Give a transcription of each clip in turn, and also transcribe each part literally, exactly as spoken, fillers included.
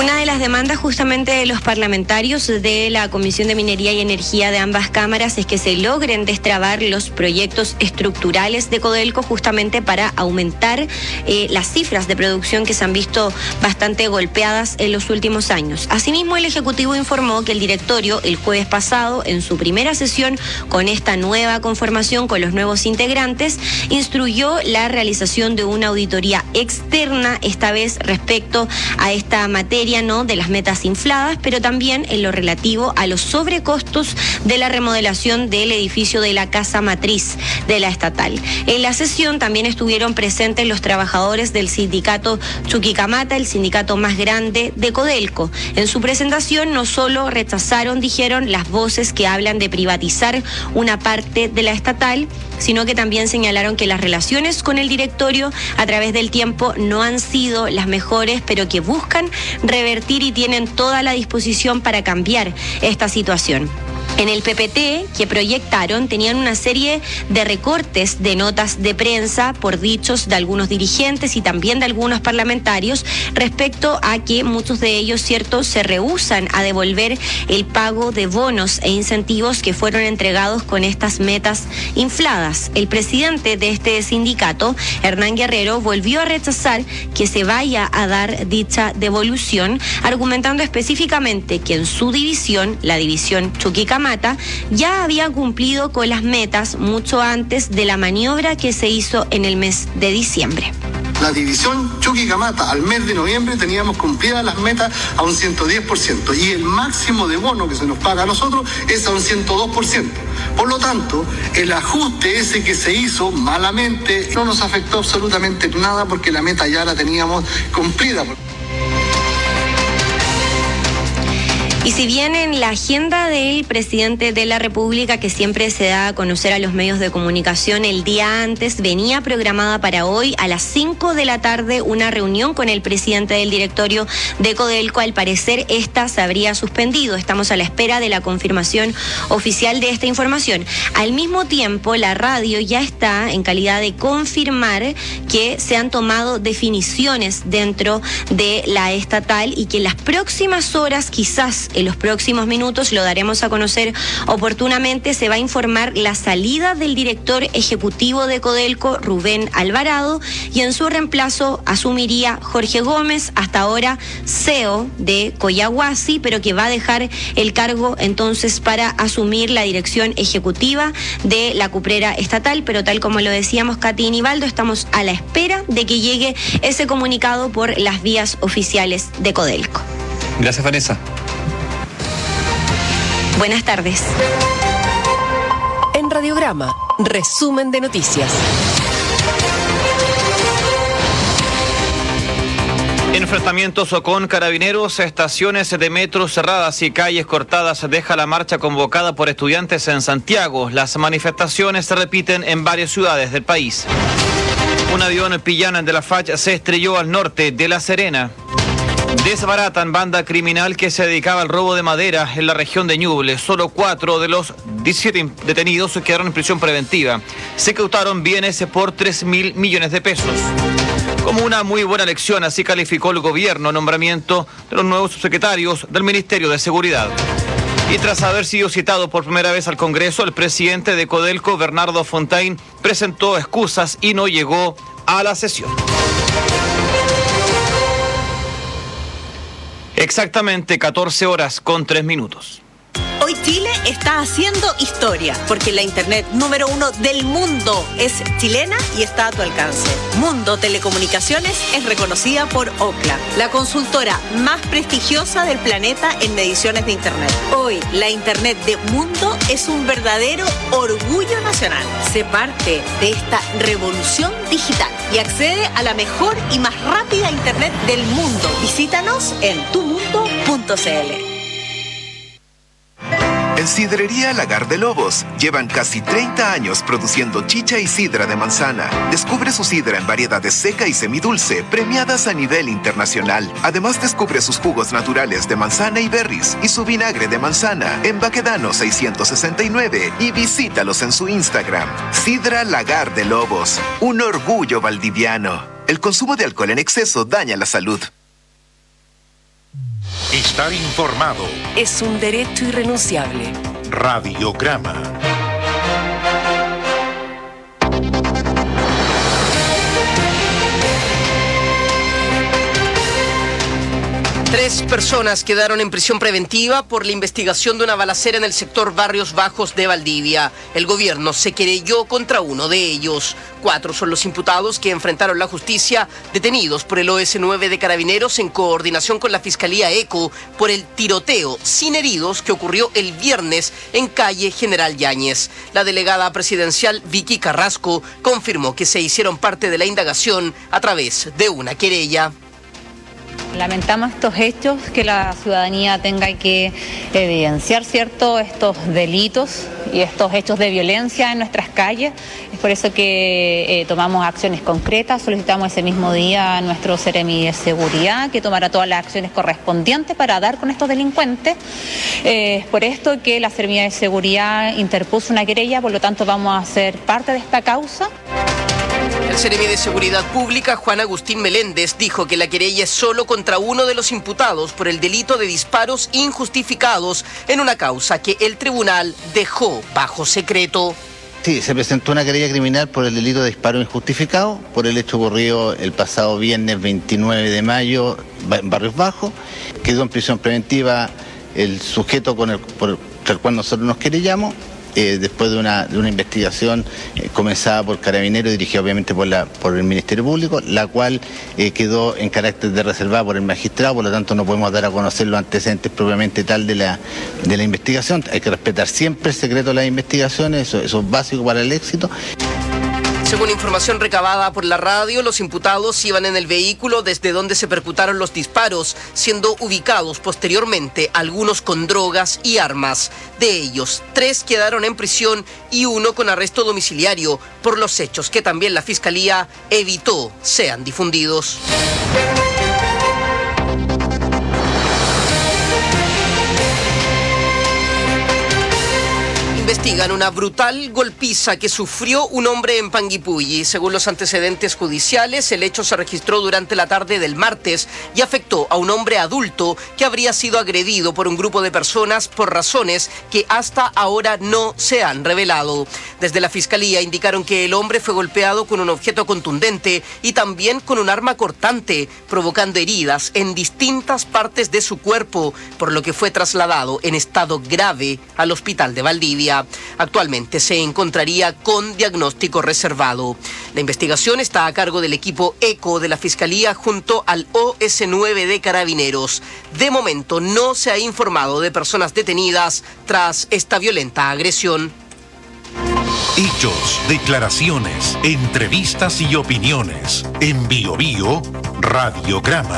Una de las demandas justamente de los parlamentarios de la Comisión de Minería y Energía de ambas cámaras es que se logren destrabar los proyectos estructurales de Codelco justamente para aumentar eh, las cifras de producción que se han visto bastante golpeadas en los últimos años. Asimismo, el Ejecutivo informó que el directorio el jueves pasado, en su primera sesión con esta nueva conformación, con los nuevos integrantes, instruyó la realización de una auditoría externa, esta vez respecto a esta materia, ¿no?, de las metas infladas, pero también en lo relativo a los sobrecostos de la remodelación del edificio de la casa matriz de la estatal. En la sesión también estuvieron presentes los trabajadores del sindicato Chuquicamata, el sindicato más grande de Codelco. En su presentación no solo rechazaron, dijeron, las voces que hablan de privatizar una parte de la estatal, sino que también señalaron que las relaciones con el directorio a través del tiempo no han sido las mejores, pero que buscan revertir y tienen toda la disposición para cambiar esta situación. En el P P T que proyectaron tenían una serie de recortes de notas de prensa por dichos de algunos dirigentes y también de algunos parlamentarios respecto a que muchos de ellos, cierto, se rehúsan a devolver el pago de bonos e incentivos que fueron entregados con estas metas infladas. El presidente de este sindicato, Hernán Guerrero, volvió a rechazar que se vaya a dar dicha devolución, argumentando específicamente que en su división, la división Chuquicamata, ya había cumplido con las metas mucho antes de la maniobra que se hizo en el mes de diciembre. La división Chuquicamata, al mes de noviembre teníamos cumplidas las metas a un ciento diez por ciento y el máximo de bono que se nos paga a nosotros es a un ciento dos por ciento. Por lo tanto, el ajuste ese que se hizo malamente no nos afectó absolutamente nada porque la meta ya la teníamos cumplida. Y si bien en la agenda del presidente de la República, que siempre se da a conocer a los medios de comunicación el día antes, venía programada para hoy a las cinco de la tarde una reunión con el presidente del directorio de Codelco, al parecer esta se habría suspendido. Estamos a la espera de la confirmación oficial de esta información. Al mismo tiempo, la radio ya está en calidad de confirmar que se han tomado definiciones dentro de la estatal y que en las próximas horas, quizás en los próximos minutos, lo daremos a conocer oportunamente, se va a informar la salida del director ejecutivo de Codelco, Rubén Alvarado, y en su reemplazo asumiría Jorge Gómez, hasta ahora C E O de Collahuasi, pero que va a dejar el cargo entonces para asumir la dirección ejecutiva de la cuprera estatal. Pero tal como lo decíamos, Katy y Nivaldo, estamos a la espera de que llegue ese comunicado por las vías oficiales de Codelco. Gracias, Vanessa. Buenas tardes. En Radiograma, resumen de noticias. Enfrentamientos con carabineros, estaciones de metro cerradas y calles cortadas deja la marcha convocada por estudiantes en Santiago. Las manifestaciones se repiten en varias ciudades del país. Un avión Pillana de la F A C se estrelló al norte de La Serena. Desbaratan banda criminal que se dedicaba al robo de madera en la región de Ñuble. Solo cuatro de los diecisiete detenidos quedaron en prisión preventiva. Se incautaron bienes por tres mil millones de pesos. Como una muy buena lección, así calificó el gobierno el nombramiento de los nuevos subsecretarios del Ministerio de Seguridad. Y tras haber sido citado por primera vez al Congreso, el presidente de Codelco, Bernardo Fontaine, presentó excusas y no llegó a la sesión. Exactamente catorce horas con tres minutos. Hoy Chile está haciendo historia, porque la internet número uno del mundo es chilena y está a tu alcance. Mundo Telecomunicaciones es reconocida por Ookla, la consultora más prestigiosa del planeta en mediciones de internet. Hoy, la internet de Mundo es un verdadero orgullo nacional. Sé parte de esta revolución digital y accede a la mejor y más rápida internet del mundo. Visítanos en tu mundo punto c l. En Sidrería Lagar de Lobos llevan casi treinta años produciendo chicha y sidra de manzana. Descubre su sidra en variedades seca y semidulce, premiadas a nivel internacional. Además, descubre sus jugos naturales de manzana y berries y su vinagre de manzana en Baquedano seiscientos sesenta y nueve y visítalos en su Instagram. Sidra Lagar de Lobos, un orgullo valdiviano. El consumo de alcohol en exceso daña la salud. Estar informado es un derecho irrenunciable. Radiograma. Tres personas quedaron en prisión preventiva por la investigación de una balacera en el sector Barrios Bajos de Valdivia. El gobierno se querelló contra uno de ellos. Cuatro son los imputados que enfrentaron la justicia, detenidos por el O S nueve de Carabineros en coordinación con la Fiscalía ECO por el tiroteo sin heridos que ocurrió el viernes en calle General Yáñez. La delegada presidencial Vicky Carrasco confirmó que se hicieron parte de la indagación a través de una querella. Lamentamos estos hechos, que la ciudadanía tenga que evidenciar, ¿cierto?, estos delitos y estos hechos de violencia en nuestras calles. Es por eso que eh, tomamos acciones concretas. Solicitamos ese mismo día a nuestro Seremi de Seguridad que tomara todas las acciones correspondientes para dar con estos delincuentes. Eh, es por esto que la Seremi de Seguridad interpuso una querella, por lo tanto vamos a ser parte de esta causa. El Seremi de Seguridad Pública, Juan Agustín Meléndez, dijo que la querella es solo contra uno de los imputados por el delito de disparos injustificados en una causa que el tribunal dejó bajo secreto. Sí, se presentó una querella criminal por el delito de disparo injustificado, por el hecho ocurrido el pasado viernes veintinueve de mayo en Barrios Bajos. Quedó en prisión preventiva el sujeto con el, por el cual nosotros nos querellamos. Eh, después de una, de una investigación eh, comenzada por Carabineros y dirigida obviamente por, la, por el Ministerio Público, la cual eh, quedó en carácter de reservada por el magistrado, por lo tanto no podemos dar a conocer los antecedentes propiamente tal de la, de la investigación. Hay que respetar siempre el secreto de las investigaciones, eso, eso es básico para el éxito. Según información recabada por la radio, los imputados iban en el vehículo desde donde se percutaron los disparos, siendo ubicados posteriormente algunos con drogas y armas. De ellos, tres quedaron en prisión y uno con arresto domiciliario por los hechos que también la Fiscalía evitó sean difundidos. Investigan una brutal golpiza que sufrió un hombre en Panguipulli. Según los antecedentes judiciales, el hecho se registró durante la tarde del martes y afectó a un hombre adulto que habría sido agredido por un grupo de personas por razones que hasta ahora no se han revelado. Desde la Fiscalía indicaron que el hombre fue golpeado con un objeto contundente y también con un arma cortante, provocando heridas en distintas partes de su cuerpo, por lo que fue trasladado en estado grave al hospital de Valdivia. Actualmente se encontraría con diagnóstico reservado. La investigación está a cargo del equipo ECO de la Fiscalía junto al O S nueve de Carabineros. De momento no se ha informado de personas detenidas tras esta violenta agresión. Hechos, declaraciones, entrevistas y opiniones. En Bio Bio, Radiograma.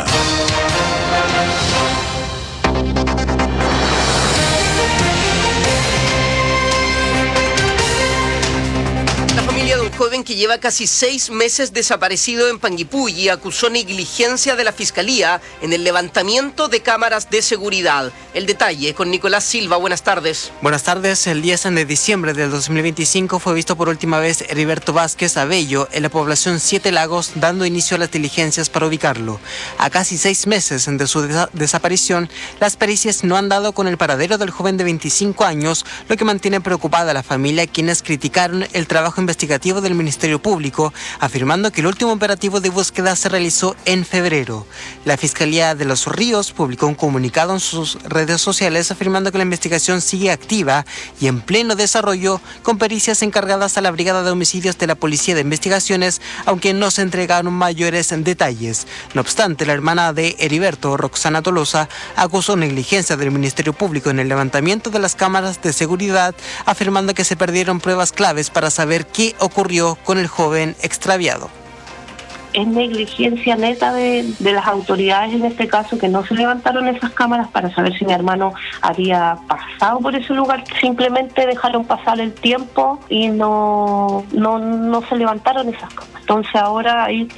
Joven que lleva casi seis meses desaparecido en Panguipulli acusó negligencia de la Fiscalía en el levantamiento de cámaras de seguridad. El detalle con Nicolás Silva. Buenas tardes. Buenas tardes. El diez de diciembre del dos mil veinticinco fue visto por última vez Heriberto Vázquez Abello en la población Siete Lagos, dando inicio a las diligencias para ubicarlo. A casi seis meses de su des- desaparición, las pericias no han dado con el paradero del joven de veinticinco años, lo que mantiene preocupada a la familia, quienes criticaron el trabajo investigativo del Ministerio Público, afirmando que el último operativo de búsqueda se realizó en febrero. La Fiscalía de Los Ríos publicó un comunicado en sus redes sociales afirmando que la investigación sigue activa y en pleno desarrollo, con pericias encargadas a la Brigada de Homicidios de la Policía de Investigaciones, aunque no se entregaron mayores detalles. No obstante, la hermana de Heriberto, Roxana Tolosa, acusó negligencia del Ministerio Público en el levantamiento de las cámaras de seguridad, afirmando que se perdieron pruebas claves para saber qué ocurrió con el joven extraviado. Es negligencia neta de, de las autoridades en este caso, que no se levantaron esas cámaras para saber si mi hermano había pasado por ese lugar. Simplemente dejaron pasar el tiempo y no, no, no se levantaron esas cámaras. Entonces ahora hay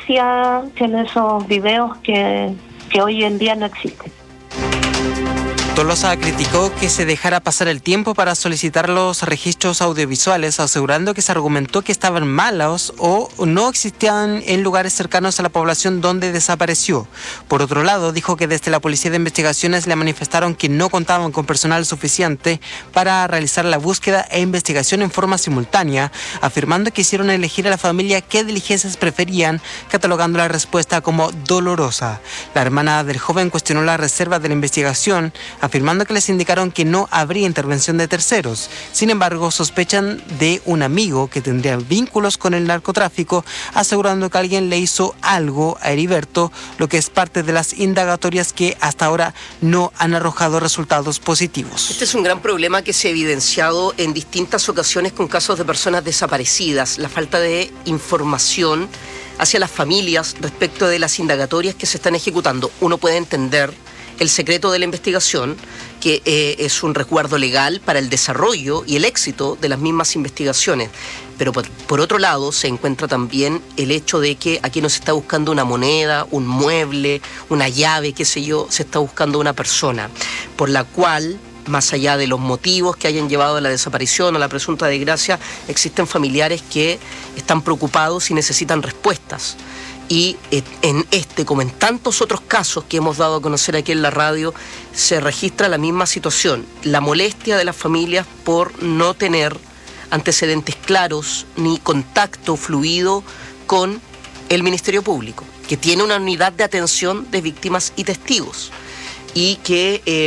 evidencia en esos videos que, que hoy en día no existen. Tolosa criticó que se dejara pasar el tiempo para solicitar los registros audiovisuales, asegurando que se argumentó que estaban malos o no existían en lugares cercanos a la población donde desapareció. Por otro lado, dijo que desde la Policía de Investigaciones le manifestaron que no contaban con personal suficiente para realizar la búsqueda e investigación en forma simultánea, afirmando que hicieron elegir a la familia qué diligencias preferían, catalogando la respuesta como dolorosa. La hermana del joven cuestionó la reserva de la investigación, afirmando que les indicaron que no habría intervención de terceros. Sin embargo, sospechan de un amigo que tendría vínculos con el narcotráfico, asegurando que alguien le hizo algo a Heriberto, lo que es parte de las indagatorias que hasta ahora no han arrojado resultados positivos. Este es un gran problema que se ha evidenciado en distintas ocasiones con casos de personas desaparecidas, la falta de información hacia las familias respecto de las indagatorias que se están ejecutando. Uno puede entender el secreto de la investigación, que eh, es un resguardo legal para el desarrollo y el éxito de las mismas investigaciones. Pero por, por otro lado se encuentra también el hecho de que aquí no se está buscando una moneda, un mueble, una llave, qué sé yo, se está buscando una persona, por la cual, más allá de los motivos que hayan llevado a la desaparición o la presunta desgracia, existen familiares que están preocupados y necesitan respuestas. Y en este, como en tantos otros casos que hemos dado a conocer aquí en la radio, se registra la misma situación, la molestia de las familias por no tener antecedentes claros ni contacto fluido con el Ministerio Público, que tiene una unidad de atención de víctimas y testigos y que eh,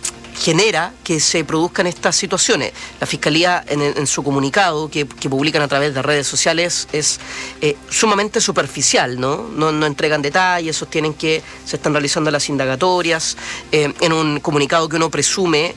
genera que se produzcan estas situaciones. La Fiscalía en, en su comunicado que, que publican a través de redes sociales es eh, sumamente superficial, ¿no? ¿no? No entregan detalles, sostienen que se están realizando las indagatorias, eh, en un comunicado que uno presume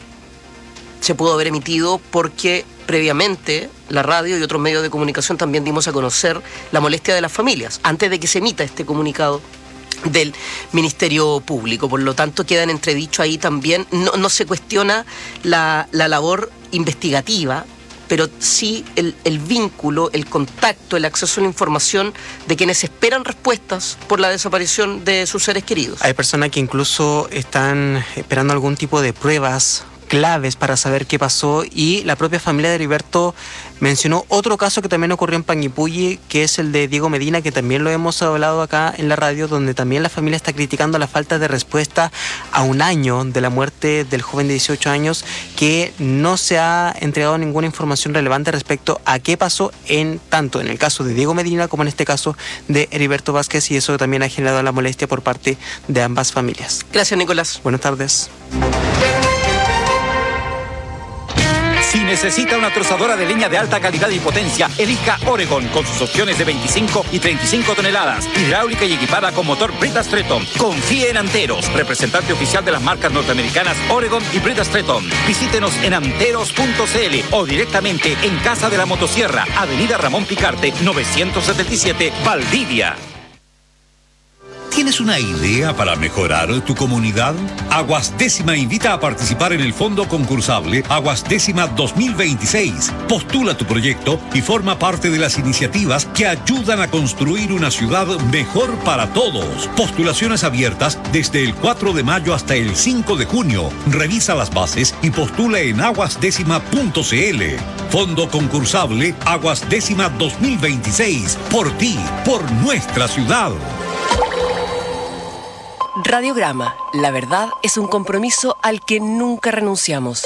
se pudo haber emitido porque previamente la radio y otros medios de comunicación también dimos a conocer la molestia de las familias, antes de que se emita este comunicado del Ministerio Público. Por lo tanto, queda en entredicho ahí también, no, no se cuestiona la, la labor investigativa, pero sí el, el vínculo, el contacto, el acceso a la información de quienes esperan respuestas por la desaparición de sus seres queridos. Hay personas que incluso están esperando algún tipo de pruebas claves para saber qué pasó, y la propia familia de Heriberto mencionó otro caso que también ocurrió en Panguipulli, que es el de Diego Medina, que también lo hemos hablado acá en la radio, donde también la familia está criticando la falta de respuesta a un año de la muerte del joven de dieciocho años, que no se ha entregado ninguna información relevante respecto a qué pasó en tanto en el caso de Diego Medina como en este caso de Heriberto Vázquez, y eso también ha generado la molestia por parte de ambas familias. Gracias, Nicolás. Buenas tardes. Si necesita una trozadora de leña de alta calidad y potencia, elija Oregon con sus opciones de veinticinco y treinta y cinco toneladas, hidráulica y equipada con motor Brita Stretton. Confíe en Anteros, representante oficial de las marcas norteamericanas Oregon y Brita Stretton. Visítenos en anteros punto c l o directamente en Casa de la Motosierra, Avenida Ramón Picarte, novecientos setenta y siete, Valdivia. ¿Tienes una idea para mejorar tu comunidad? Aguas Décima invita a participar en el fondo concursable Aguas Décima dos mil veintiséis. Postula tu proyecto y forma parte de las iniciativas que ayudan a construir una ciudad mejor para todos. Postulaciones abiertas desde el cuatro de mayo hasta el cinco de junio. Revisa las bases y postula en aguas décima punto c l. Fondo concursable Aguas Décima dos mil veintiséis. Por ti, por nuestra ciudad. Radiograma, la verdad es un compromiso al que nunca renunciamos.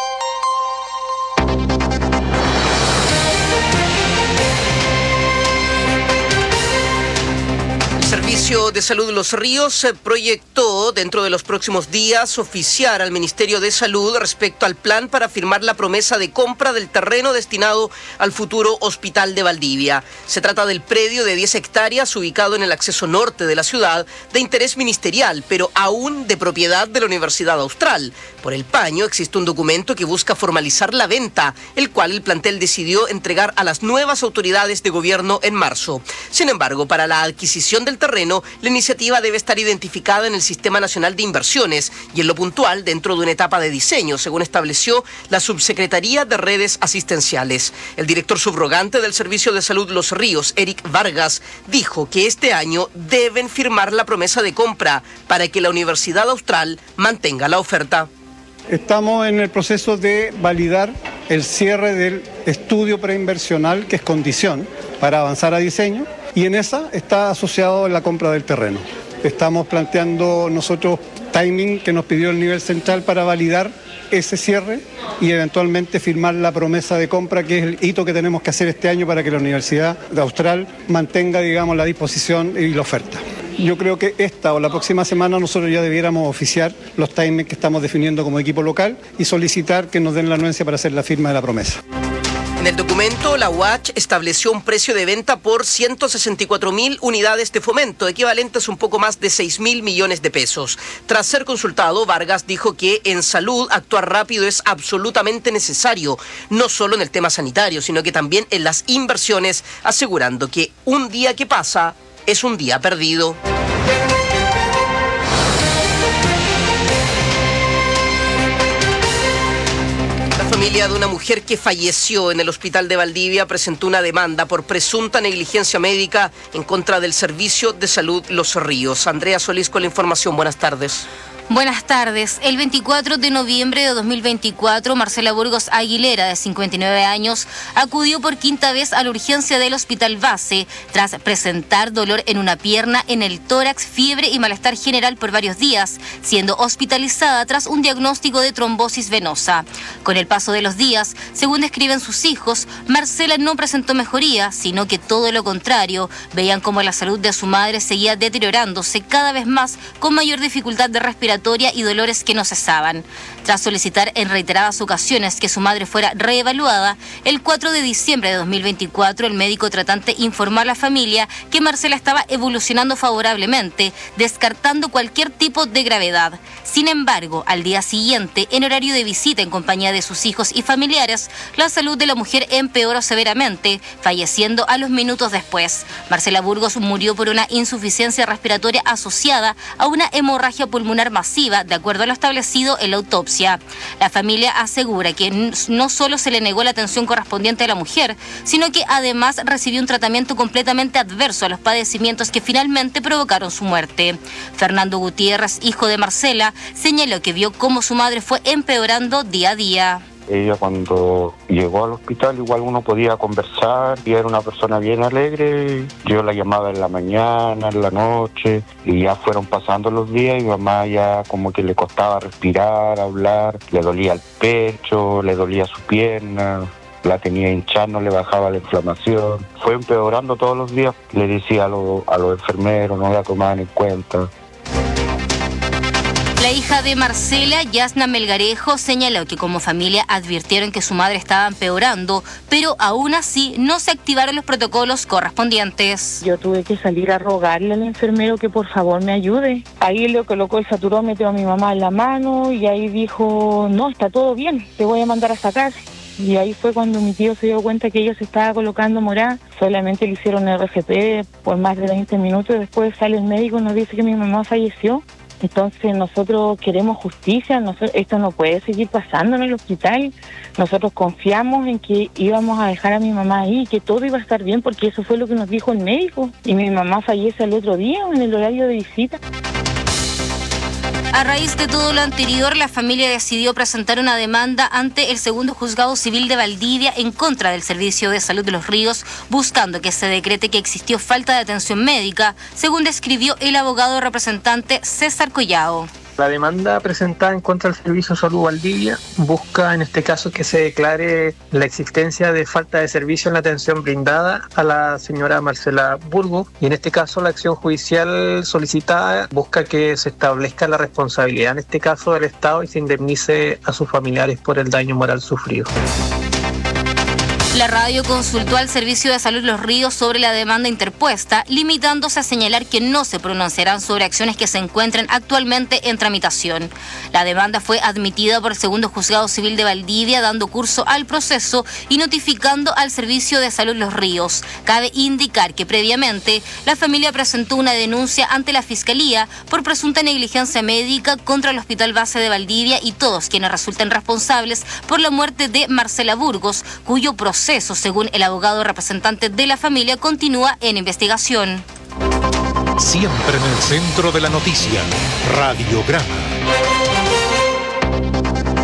El Servicio de Salud Los Ríos proyectó dentro de los próximos días oficiar al Ministerio de Salud respecto al plan para firmar la promesa de compra del terreno destinado al futuro Hospital de Valdivia. Se trata del predio de diez hectáreas ubicado en el acceso norte de la ciudad, de interés ministerial, pero aún de propiedad de la Universidad Austral. Por el paño existe un documento que busca formalizar la venta, el cual el plantel decidió entregar a las nuevas autoridades de gobierno en marzo. Sin embargo, para la adquisición del terreno, la iniciativa debe estar identificada en el Sistema Nacional de Inversiones y en lo puntual dentro de una etapa de diseño, según estableció la Subsecretaría de Redes Asistenciales. El director subrogante del Servicio de Salud Los Ríos, Eric Vargas, dijo que este año deben firmar la promesa de compra para que la Universidad Austral mantenga la oferta. Estamos en el proceso de validar el cierre del estudio preinversional, que es condición para avanzar a diseño, y en esa está asociado la compra del terreno. Estamos planteando nosotros timing que nos pidió el nivel central para validar ese cierre y eventualmente firmar la promesa de compra, que es el hito que tenemos que hacer este año para que la Universidad de Austral mantenga, digamos, la disposición y la oferta. Yo creo que esta o la próxima semana nosotros ya debiéramos oficiar los timings que estamos definiendo como equipo local y solicitar que nos den la anuencia para hacer la firma de la promesa. En el documento, la U A Ch estableció un precio de venta por ciento sesenta y cuatro mil unidades de fomento, equivalentes a un poco más de seis mil millones de pesos. Tras ser consultado, Vargas dijo que en salud actuar rápido es absolutamente necesario, no solo en el tema sanitario, sino que también en las inversiones, asegurando que un día que pasa es un día perdido. La familia de una mujer que falleció en el hospital de Valdivia presentó una demanda por presunta negligencia médica en contra del Servicio de Salud Los Ríos. Andrea Solís con la información. Buenas tardes. Buenas tardes. El veinticuatro de noviembre de dos mil veinticuatro, Marcela Burgos Aguilera, de cincuenta y nueve años, acudió por quinta vez a la urgencia del Hospital Base tras presentar dolor en una pierna, en el tórax, fiebre y malestar general por varios días, siendo hospitalizada tras un diagnóstico de trombosis venosa. Con el paso de los días, según describen sus hijos, Marcela no presentó mejoría, sino que todo lo contrario. Veían como la salud de su madre seguía deteriorándose cada vez más, con mayor dificultad de respiración y dolores que no cesaban. Tras solicitar en reiteradas ocasiones que su madre fuera reevaluada, el cuatro de diciembre de dos mil veinticuatro el médico tratante informó a la familia que Marcela estaba evolucionando favorablemente, descartando cualquier tipo de gravedad. Sin embargo, al día siguiente, en horario de visita en compañía de sus hijos y familiares, la salud de la mujer empeoró severamente, falleciendo a los minutos después. Marcela Burgos murió por una insuficiencia respiratoria asociada a una hemorragia pulmonar masiva, de acuerdo a lo establecido en la autopsia. La familia asegura que no solo se le negó la atención correspondiente a la mujer, sino que además recibió un tratamiento completamente adverso a los padecimientos que finalmente provocaron su muerte. Fernando Gutiérrez, hijo de Marcela, señaló que vio cómo su madre fue empeorando día a día. Ella cuando llegó al hospital igual uno podía conversar y era una persona bien alegre. Yo la llamaba en la mañana, en la noche y ya fueron pasando los días y mamá ya como que le costaba respirar, hablar, le dolía el pecho, le dolía su pierna, la tenía hinchada, no le bajaba la inflamación. Fue empeorando todos los días. Le decía a, lo, a los enfermeros, no la tomaban en cuenta. La hija de Marcela, Yasna Melgarejo, señaló que como familia advirtieron que su madre estaba empeorando, pero aún así no se activaron los protocolos correspondientes. Yo tuve que salir a rogarle al enfermero que por favor me ayude. Ahí le colocó el saturómetro a mi mamá en la mano y ahí dijo, no, está todo bien, te voy a mandar a sacar. Y ahí fue cuando mi tío se dio cuenta que ella se estaba colocando morada. Solamente le hicieron R C P por más de veinte minutos. Después sale el médico y nos dice que mi mamá falleció. Entonces nosotros queremos justicia, nosotros, esto no puede seguir pasando en el hospital. Nosotros confiamos en que íbamos a dejar a mi mamá ahí, que todo iba a estar bien, porque eso fue lo que nos dijo el médico. Y mi mamá fallece el otro día en el horario de visita. A raíz de todo lo anterior, la familia decidió presentar una demanda ante el segundo juzgado civil de Valdivia en contra del Servicio de Salud de Los Ríos, buscando que se decrete que existió falta de atención médica, según describió el abogado representante César Collao. La demanda presentada en contra del Servicio de Salud Valdivia busca en este caso que se declare la existencia de falta de servicio en la atención brindada a la señora Marcela Burgos, y en este caso la acción judicial solicitada busca que se establezca la responsabilidad en este caso del Estado y se indemnice a sus familiares por el daño moral sufrido. La radio consultó al Servicio de Salud Los Ríos sobre la demanda interpuesta, limitándose a señalar que no se pronunciarán sobre acciones que se encuentran actualmente en tramitación. La demanda fue admitida por el segundo juzgado civil de Valdivia, dando curso al proceso y notificando al Servicio de Salud Los Ríos. Cabe indicar que previamente la familia presentó una denuncia ante la Fiscalía por presunta negligencia médica contra el Hospital Base de Valdivia y todos quienes resulten responsables por la muerte de Marcela Burgos, cuyo proceso proceso, según el abogado representante de la familia, continúa en investigación. Siempre en el centro de la noticia, Radiograma.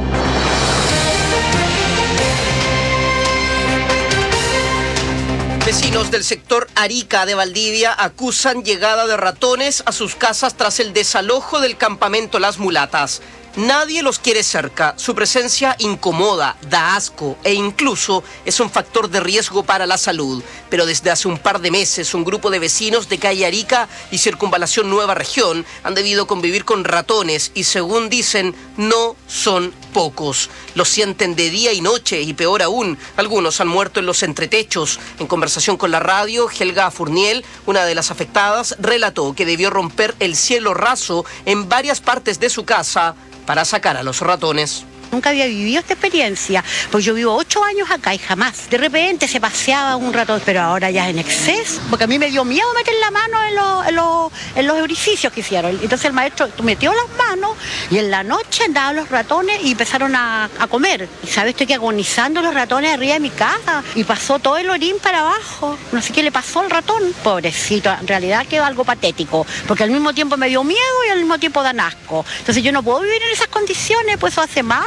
Vecinos del sector Arica de Valdivia acusan llegada de ratones a sus casas tras el desalojo del campamento Las Mulatas. Nadie los quiere cerca, su presencia incomoda, da asco e incluso es un factor de riesgo para la salud. Pero desde hace un par de meses un grupo de vecinos de calle Arica y Circunvalación Nueva Región han debido convivir con ratones y, según dicen, no son pocos. Los sienten de día y noche y, peor aún, algunos han muerto en los entretechos. En conversación con la radio, Helga Furniel, una de las afectadas, relató que debió romper el cielo raso en varias partes de su casa para sacar a los ratones. Nunca había vivido esta experiencia, pues yo vivo ocho años acá y jamás. De repente se paseaba un ratón, pero ahora ya en exceso, porque a mí me dio miedo meter la mano en, lo, en, lo, en los orificios que hicieron. Entonces el maestro metió las manos y en la noche andaban los ratones y empezaron a, a comer. Y sabes, estoy que agonizando los ratones arriba de mi casa y pasó todo el orín para abajo. No sé qué le pasó al ratón. Pobrecito, en realidad quedó algo patético, porque al mismo tiempo me dio miedo y al mismo tiempo dan asco. Entonces yo no puedo vivir en esas condiciones, pues eso hace mal.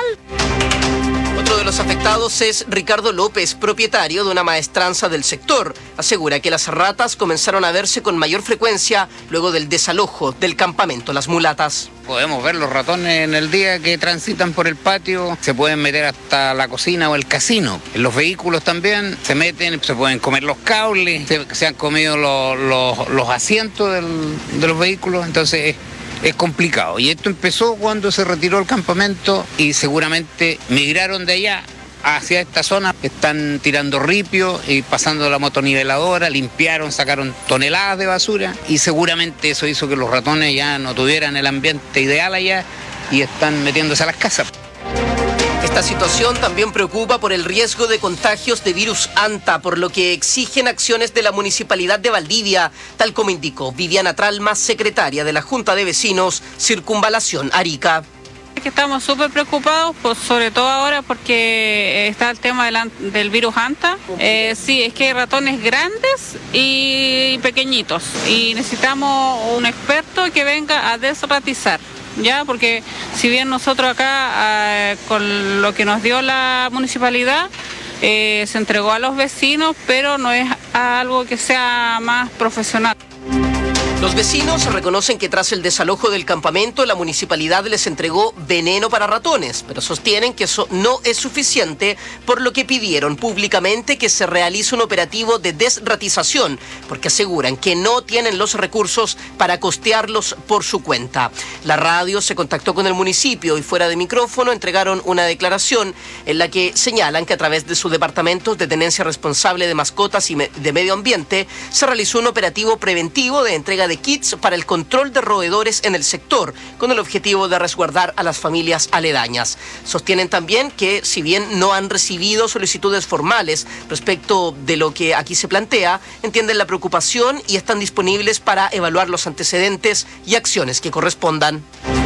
Otro de los afectados es Ricardo López, propietario de una maestranza del sector. Asegura que las ratas comenzaron a verse con mayor frecuencia luego del desalojo del campamento Las Mulatas. Podemos ver los ratones en el día que transitan por el patio, se pueden meter hasta la cocina o el casino. En los vehículos también se meten, se pueden comer los cables, se, se han comido los, los, los asientos del, de los vehículos, entonces es complicado. Y esto empezó cuando se retiró el campamento y seguramente migraron de allá hacia esta zona. Están tirando ripio y pasando la motoniveladora, limpiaron, sacaron toneladas de basura y seguramente eso hizo que los ratones ya no tuvieran el ambiente ideal allá y están metiéndose a las casas. Esta situación también preocupa por el riesgo de contagios de virus ANTA, por lo que exigen acciones de la Municipalidad de Valdivia, tal como indicó Viviana Tralma, secretaria de la Junta de Vecinos Circunvalación Arica. Que estamos súper preocupados, pues, sobre todo ahora porque está el tema del, del virus ANTA. Eh, sí, es que hay ratones grandes y pequeñitos y necesitamos un experto que venga a desratizar. Ya, porque si bien nosotros acá, eh, con lo que nos dio la municipalidad, eh, se entregó a los vecinos, pero no es algo que sea más profesional. Los vecinos reconocen que tras el desalojo del campamento, la municipalidad les entregó veneno para ratones, pero sostienen que eso no es suficiente, por lo que pidieron públicamente que se realice un operativo de desratización, porque aseguran que no tienen los recursos para costearlos por su cuenta. La radio se contactó con el municipio y fuera de micrófono entregaron una declaración en la que señalan que a través de su departamento de tenencia responsable de mascotas y de medio ambiente se realizó un operativo preventivo de entrega de de kits para el control de roedores en el sector, con el objetivo de resguardar a las familias aledañas. Sostienen también que, si bien no han recibido solicitudes formales respecto de lo que aquí se plantea, entienden la preocupación y están disponibles para evaluar los antecedentes y acciones que correspondan.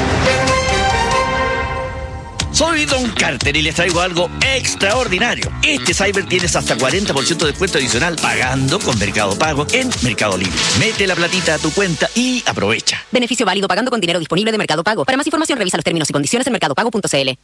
Soy Don Carter y les traigo algo extraordinario. Este Cyber tienes hasta cuarenta por ciento de descuento adicional pagando con Mercado Pago en Mercado Libre. Mete la platita a tu cuenta y aprovecha. Beneficio válido pagando con dinero disponible de Mercado Pago. Para más información revisa los términos y condiciones en mercado pago punto c l.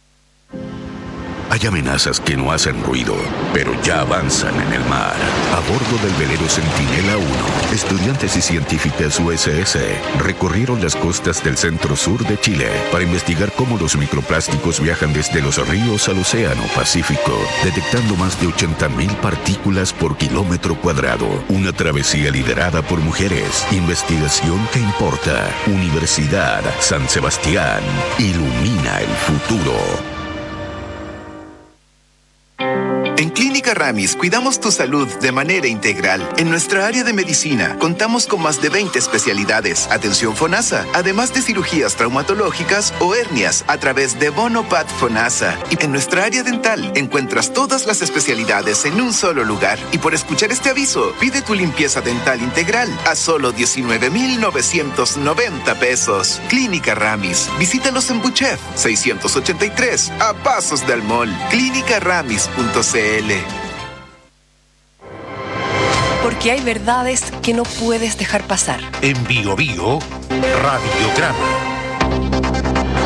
Hay amenazas que no hacen ruido, pero ya avanzan en el mar. A bordo del velero Centinela uno, estudiantes y científicas U S S recorrieron las costas del centro-sur de Chile para investigar cómo los microplásticos viajan desde los ríos al océano Pacífico, detectando más de ochenta mil partículas por kilómetro cuadrado. Una travesía liderada por mujeres. Investigación que importa. Universidad San Sebastián. Ilumina el futuro. En Clínica Ramis cuidamos tu salud de manera integral. En nuestra área de medicina contamos con más de veinte especialidades, atención FONASA, además de cirugías traumatológicas o hernias a través de Bonopat FONASA. Y en nuestra área dental encuentras todas las especialidades en un solo lugar. Y por escuchar este aviso, pide tu limpieza dental integral a solo diecinueve mil novecientos noventa pesos. Clínica Ramis. Visítalos en Buchef seiscientos ochenta y tres, a pasos del mall. clínica ramis punto c l. Porque hay verdades que no puedes dejar pasar. En Bio Bio, Radiograma.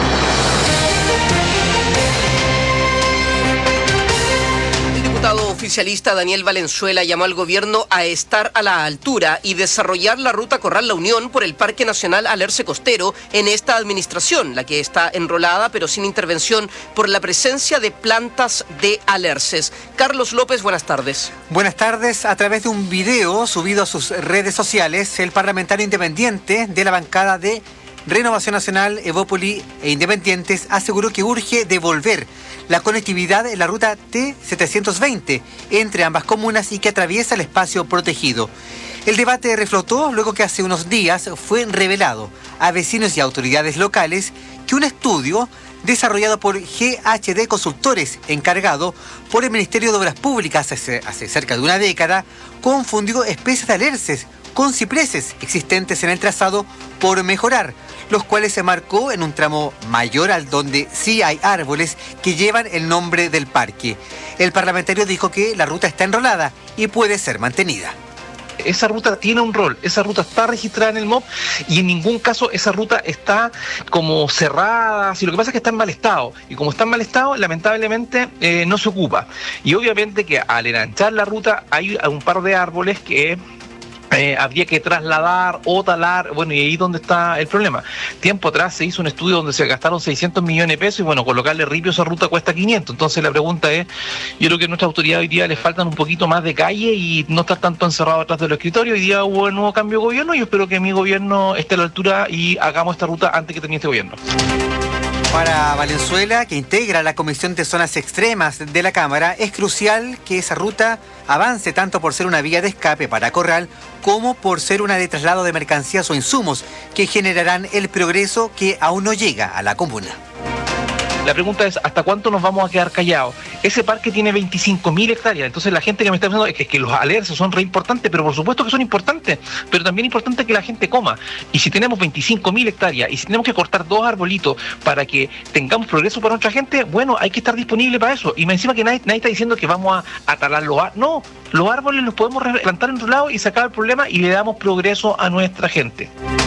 El diputado oficial oficialista Daniel Valenzuela llamó al gobierno a estar a la altura y desarrollar la ruta Corral La Unión por el Parque Nacional Alerce Costero en esta administración, la que está enrolada pero sin intervención por la presencia de plantas de alerces. Carlos López, buenas tardes. Buenas tardes. A través de un video subido a sus redes sociales, el parlamentario independiente de la bancada de Renovación Nacional, Evópoli e Independientes aseguró que urge devolver la conectividad en la ruta T setecientos veinte entre ambas comunas y que atraviesa el espacio protegido. El debate reflotó luego que hace unos días fue revelado a vecinos y autoridades locales que un estudio desarrollado por G H D Consultores, encargado por el Ministerio de Obras Públicas hace, hace cerca de una década, confundió especies de alerces con cipreses existentes en el trazado por mejorar, los cuales se marcó en un tramo mayor al donde sí hay árboles que llevan el nombre del parque. El parlamentario dijo que la ruta está enrolada y puede ser mantenida. Esa ruta tiene un rol, esa ruta está registrada en el M O P y en ningún caso esa ruta está como cerrada. Si lo que pasa es que está en mal estado, y como está en mal estado, lamentablemente eh, no se ocupa. Y obviamente que al enanchar la ruta hay un par de árboles que Eh, habría que trasladar o talar, bueno, y ahí donde está el problema. Tiempo atrás se hizo un estudio donde se gastaron seiscientos millones de pesos y bueno, colocarle ripio a esa ruta cuesta quinientos. Entonces la pregunta es, yo creo que a nuestra autoridad hoy día les faltan un poquito más de calle y no estar tanto encerrado atrás de los escritorios. Hoy día hubo un nuevo cambio de gobierno y yo espero que mi gobierno esté a la altura y hagamos esta ruta antes que termine este gobierno. Para Valenzuela, que integra la Comisión de Zonas Extremas de la Cámara, es crucial que esa ruta avance tanto por ser una vía de escape para Corral como por ser una de traslado de mercancías o insumos que generarán el progreso que aún no llega a la comuna. La pregunta es, ¿hasta cuánto nos vamos a quedar callados? Ese parque tiene veinticinco mil hectáreas, entonces la gente que me está diciendo es que, que los alerces son re importantes, pero por supuesto que son importantes, pero también es importante que la gente coma. Y si tenemos veinticinco mil hectáreas y si tenemos que cortar dos arbolitos para que tengamos progreso para nuestra gente, bueno, hay que estar disponible para eso. Y me encima que nadie, nadie está diciendo que vamos a, a talar los árboles. No, los árboles los podemos plantar en otro lado y sacar el problema y le damos progreso a nuestra gente.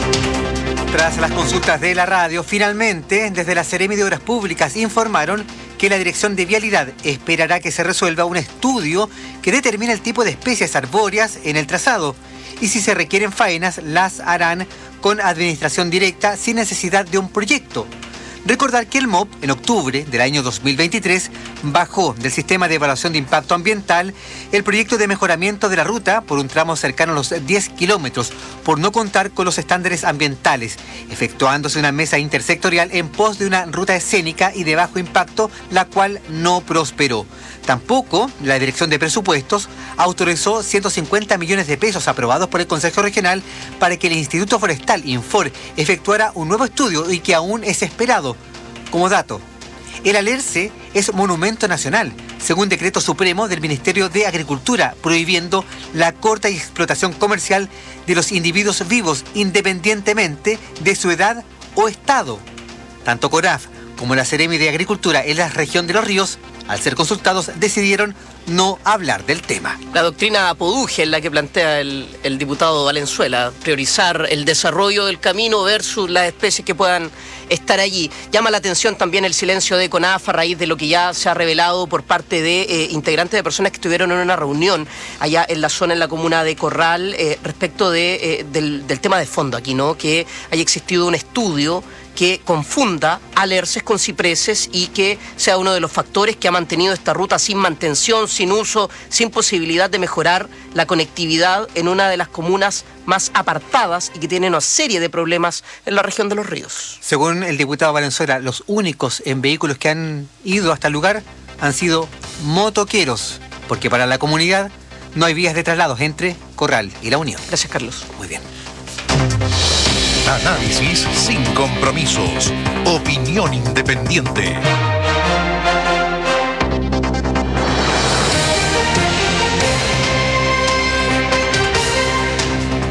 Tras las consultas de la radio, finalmente, desde la Seremi de Obras Públicas informaron que la Dirección de Vialidad esperará que se resuelva un estudio que determine el tipo de especies arbóreas en el trazado y si se requieren faenas las harán con administración directa sin necesidad de un proyecto. Recordar que el M O P en octubre del año dos mil veintitrés bajó del sistema de evaluación de impacto ambiental el proyecto de mejoramiento de la ruta por un tramo cercano a los diez kilómetros por no contar con los estándares ambientales, efectuándose una mesa intersectorial en pos de una ruta escénica y de bajo impacto, la cual no prosperó. Tampoco la Dirección de Presupuestos autorizó ciento cincuenta millones de pesos aprobados por el Consejo Regional para que el Instituto Forestal, Infor, efectuara un nuevo estudio y que aún es esperado. Como dato, el alerce es monumento nacional, según decreto supremo del Ministerio de Agricultura, prohibiendo la corta y explotación comercial de los individuos vivos independientemente de su edad o estado. Tanto CONAF como la Seremi de Agricultura en la región de Los Ríos, al ser consultados, decidieron no hablar del tema. La doctrina Apoduje es la que plantea el, el diputado Valenzuela, priorizar el desarrollo del camino versus las especies que puedan estar allí. Llama la atención también el silencio de CONAF a raíz de lo que ya se ha revelado por parte de eh, integrantes de personas que estuvieron en una reunión allá en la zona, en la comuna de Corral, eh, respecto de, eh, del, del tema de fondo aquí, ¿no? Que haya existido un estudio que confunda alerces con cipreses y que sea uno de los factores que ha mantenido esta ruta sin mantención, sin uso, sin posibilidad de mejorar la conectividad en una de las comunas más apartadas y que tiene una serie de problemas en la región de Los Ríos. Según el diputado Valenzuela, los únicos en vehículos que han ido hasta el lugar han sido motoqueros, porque para la comunidad no hay vías de traslados entre Corral y La Unión. Gracias, Carlos. Muy bien. Análisis sin compromisos. Opinión independiente.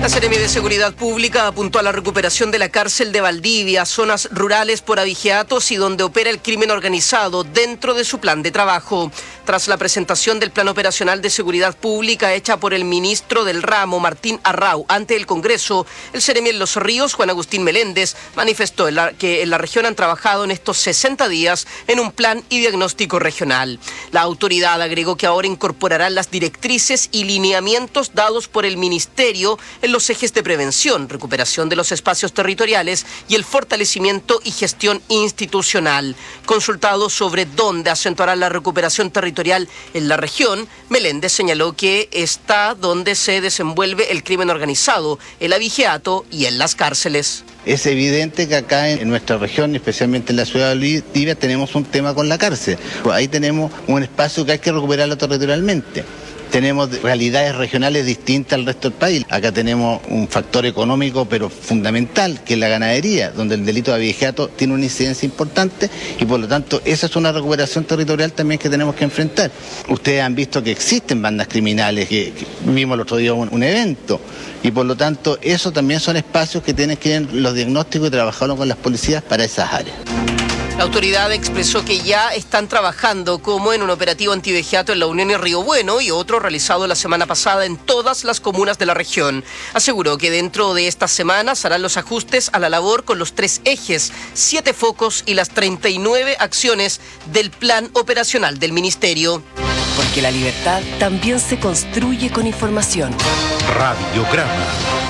La Seremi de Seguridad Pública apuntó a la recuperación de la cárcel de Valdivia, zonas rurales por abigeatos y donde opera el crimen organizado dentro de su plan de trabajo. Tras la presentación del Plan Operacional de Seguridad Pública hecha por el ministro del ramo, Martín Arrau, ante el Congreso, el Seremi en Los Ríos, Juan Agustín Meléndez, manifestó en la, que en la región han trabajado en estos sesenta días en un plan y diagnóstico regional. La autoridad agregó que ahora incorporarán las directrices y lineamientos dados por el ministerio en los ejes de prevención, recuperación de los espacios territoriales y el fortalecimiento y gestión institucional. Consultado sobre dónde acentuará la recuperación territorial en la región, Meléndez señaló que está donde se desenvuelve el crimen organizado, el abigeato y en las cárceles. Es evidente que acá en nuestra región, especialmente en la ciudad de Valdivia, tenemos un tema con la cárcel. Ahí tenemos un espacio que hay que recuperarlo territorialmente. Tenemos realidades regionales distintas al resto del país. Acá tenemos un factor económico, pero fundamental, que es la ganadería, donde el delito de abigeato tiene una incidencia importante y por lo tanto esa es una recuperación territorial también que tenemos que enfrentar. Ustedes han visto que existen bandas criminales, que, que vimos el otro día un, un evento, y por lo tanto eso también son espacios que tienen que ir en los diagnósticos y trabajarlo con las policías para esas áreas. La autoridad expresó que ya están trabajando como en un operativo antivejiato en La Unión y Río Bueno y otro realizado la semana pasada en todas las comunas de la región. Aseguró que dentro de estas semanas harán los ajustes a la labor con los tres ejes, siete focos y las treinta y nueve acciones del plan operacional del ministerio. Porque la libertad también se construye con información. Radiograma.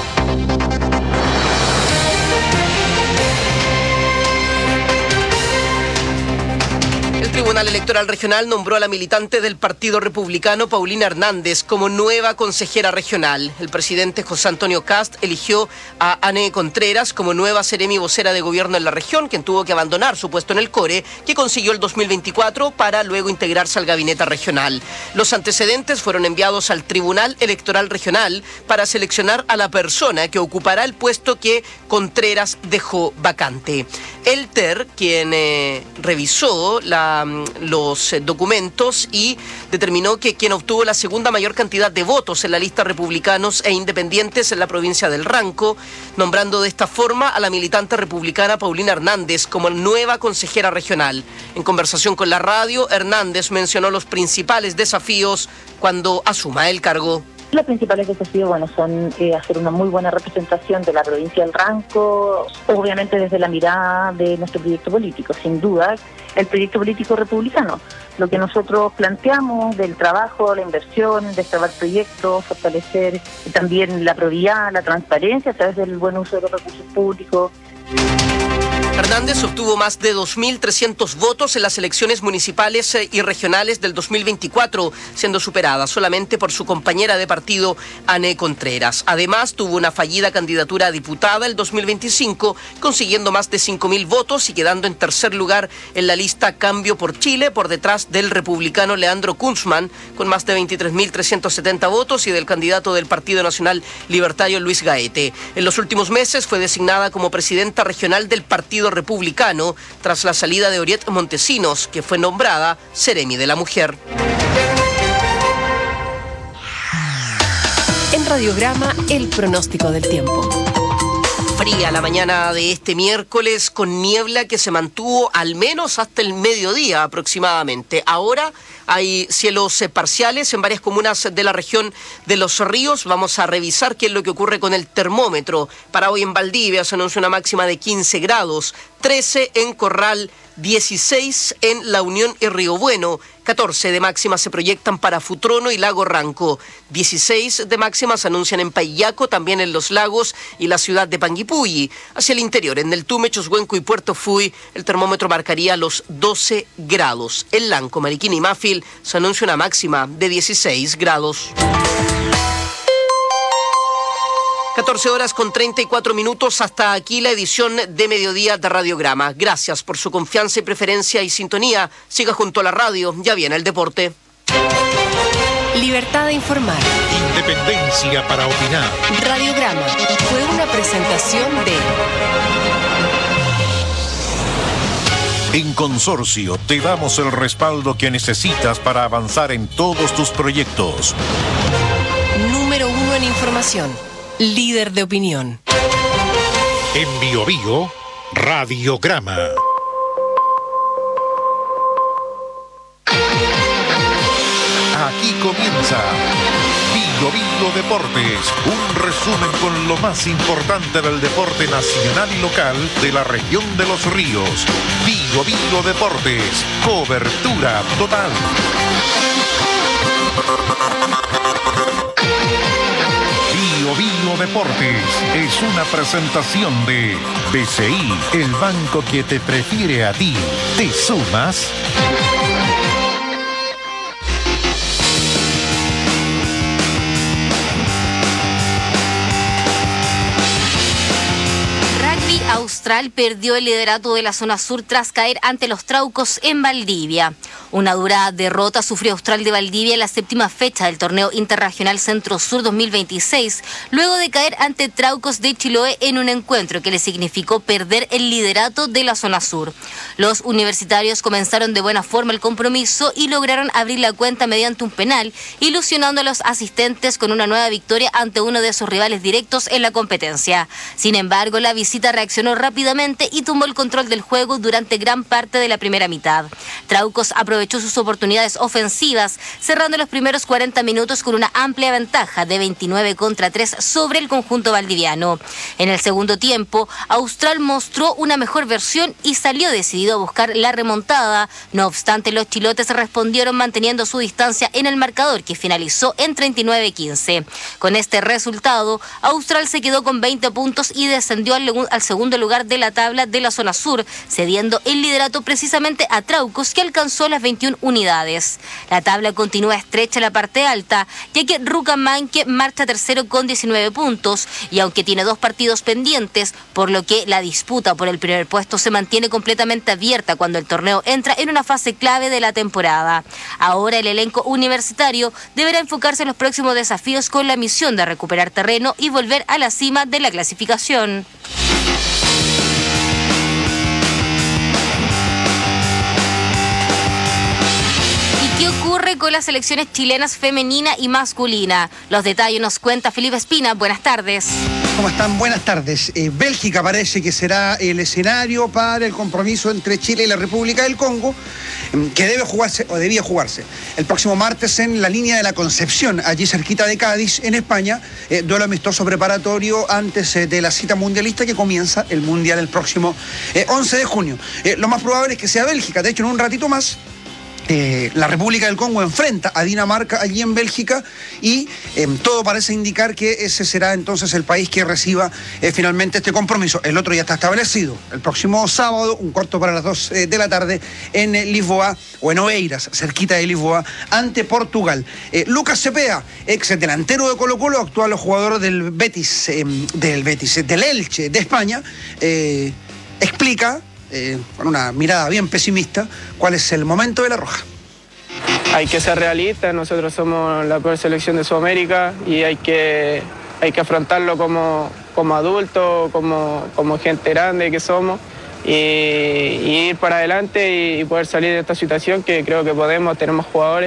El Tribunal Electoral Regional nombró a la militante del Partido Republicano, Paulina Hernández, como nueva consejera regional. El presidente José Antonio Kast eligió a Anne Contreras como nueva seremi vocera de gobierno en la región, quien tuvo que abandonar su puesto en el CORE, que consiguió el dos mil veinticuatro para luego integrarse al gabinete regional. Los antecedentes fueron enviados al Tribunal Electoral Regional para seleccionar a la persona que ocupará el puesto que Contreras dejó vacante. El T E R, quien eh, revisó la los documentos y determinó que quien obtuvo la segunda mayor cantidad de votos en la lista republicanos e independientes en la provincia del Ranco, nombrando de esta forma a la militante republicana Paulina Hernández como nueva consejera regional. En conversación con la radio, Hernández mencionó los principales desafíos cuando asuma el cargo. Los principales desafíos, bueno, son eh, hacer una muy buena representación de la provincia del Ranco, obviamente desde la mirada de nuestro proyecto político, sin duda, el proyecto político republicano. Lo que nosotros planteamos del trabajo, la inversión, destrabar proyectos, fortalecer también la probidad, la transparencia a través del buen uso de los recursos públicos. Hernández obtuvo más de dos mil trescientos votos en las elecciones municipales y regionales del dos mil veinticuatro, siendo superada solamente por su compañera de partido, Anne Contreras. Además, tuvo una fallida candidatura a diputada el dos mil veinticinco, consiguiendo más de cinco mil votos y quedando en tercer lugar en la lista Cambio por Chile, por detrás del republicano Leandro Kunzman, con más de veintitrés mil trescientos setenta votos, y del candidato del Partido Nacional Libertario, Luis Gaete. En los últimos meses fue designada como presidenta regional del Partido Republicano tras la salida de Oriet Montesinos, que fue nombrada Seremi de la Mujer. En Radiograma, el pronóstico del tiempo. Fría la mañana de este miércoles con niebla que se mantuvo al menos hasta el mediodía aproximadamente. Ahora hay cielos parciales en varias comunas de la región de Los Ríos. Vamos a revisar qué es lo que ocurre con el termómetro. Para hoy en Valdivia se anuncia una máxima de quince grados, trece en Corral, dieciséis en La Unión y Río Bueno, catorce de máxima se proyectan para Futrono y Lago Ranco, dieciséis de máxima se anuncian en Paillaco, también en Los Lagos y la ciudad de Panguipulli. Hacia el interior, en el Tume, Choshuenco y Puerto Fuy, el termómetro marcaría los doce grados. En Lanco, Mariquina y Mafil se anuncia una máxima de dieciséis grados. catorce horas con treinta y cuatro minutos, hasta aquí la edición de mediodía de Radiograma. Gracias por su confianza y preferencia y sintonía. Siga junto a la radio, ya viene el deporte. Libertad de informar. Independencia para opinar. Radiograma fue una presentación de... En Consorcio te damos el respaldo que necesitas para avanzar en todos tus proyectos. Número uno en información. líder de opinión. En Bio Bio, Radiograma. Aquí comienza Bio Bio Deportes, un resumen con lo más importante del deporte nacional y local de la región de Los Ríos. Bio Bio Deportes, cobertura total. Bio Bio Deportes es una presentación de B C I, el banco que te prefiere a ti. ¿Te sumas? Austral perdió el liderato de la zona sur tras caer ante los Traucos en Valdivia. Una dura derrota sufrió Austral de Valdivia en la séptima fecha del torneo interregional Centro-Sur dos mil veintiséis, luego de caer ante Traucos de Chiloé en un encuentro que le significó perder el liderato de la zona sur. Los universitarios comenzaron de buena forma el compromiso y lograron abrir la cuenta mediante un penal, ilusionando a los asistentes con una nueva victoria ante uno de sus rivales directos en la competencia. Sin embargo, la visita reaccionó rápidamente y tomó el control del juego durante gran parte de la primera mitad. Traucos aprovechó sus oportunidades ofensivas, cerrando los primeros cuarenta minutos con una amplia ventaja de veintinueve contra tres sobre el conjunto valdiviano. En el segundo tiempo, Austral mostró una mejor versión y salió decidido a buscar la remontada. No obstante, los chilotes respondieron manteniendo su distancia en el marcador, que finalizó en treinta y nueve a quince. Con este resultado, Austral se quedó con veinte puntos y descendió al, al segundo lugar de la tabla de la zona sur, cediendo el liderato precisamente a Traucos, que alcanzó las veintiuna unidades. La tabla continúa estrecha en la parte alta, ya que Rucamanque marcha tercero con diecinueve puntos, y aunque tiene dos partidos pendientes, por lo que la disputa por el primer puesto se mantiene completamente abierta cuando el torneo entra en una fase clave de la temporada. Ahora el elenco universitario deberá enfocarse en los próximos desafíos con la misión de recuperar terreno y volver a la cima de la clasificación. ¿Qué ocurre con las selecciones chilenas femenina y masculina? Los detalles nos cuenta Felipe Espina. Buenas tardes. ¿Cómo están? Buenas tardes. Eh, Bélgica parece que será el escenario para el compromiso entre Chile y la República del Congo, que debe jugarse o debía jugarse el próximo martes en la línea de la Concepción, allí cerquita de Cádiz, en España. Eh, duelo amistoso preparatorio antes eh, de la cita mundialista que comienza el Mundial el próximo eh, once de junio. Eh, lo más probable es que sea Bélgica. De hecho, en un ratito más, Eh, la República del Congo enfrenta a Dinamarca allí en Bélgica y eh, todo parece indicar que ese será entonces el país que reciba eh, finalmente este compromiso. El otro ya está establecido, el próximo sábado, un cuarto para las dos eh, de la tarde, en eh, Lisboa o en Oeiras, cerquita de Lisboa, ante Portugal. Eh, Lucas Cepeda, ex delantero de Colo-Colo, actual jugador del Betis, eh, del Betis, eh, del Elche de España, eh, explica Eh, con una mirada bien pesimista, cuál es el momento de la Roja. Hay que ser realistas, nosotros somos la peor selección de Sudamérica y hay que, hay que afrontarlo como, como adultos, como, como gente grande que somos y, y ir para adelante y, y poder salir de esta situación que creo que podemos, tenemos jugadores.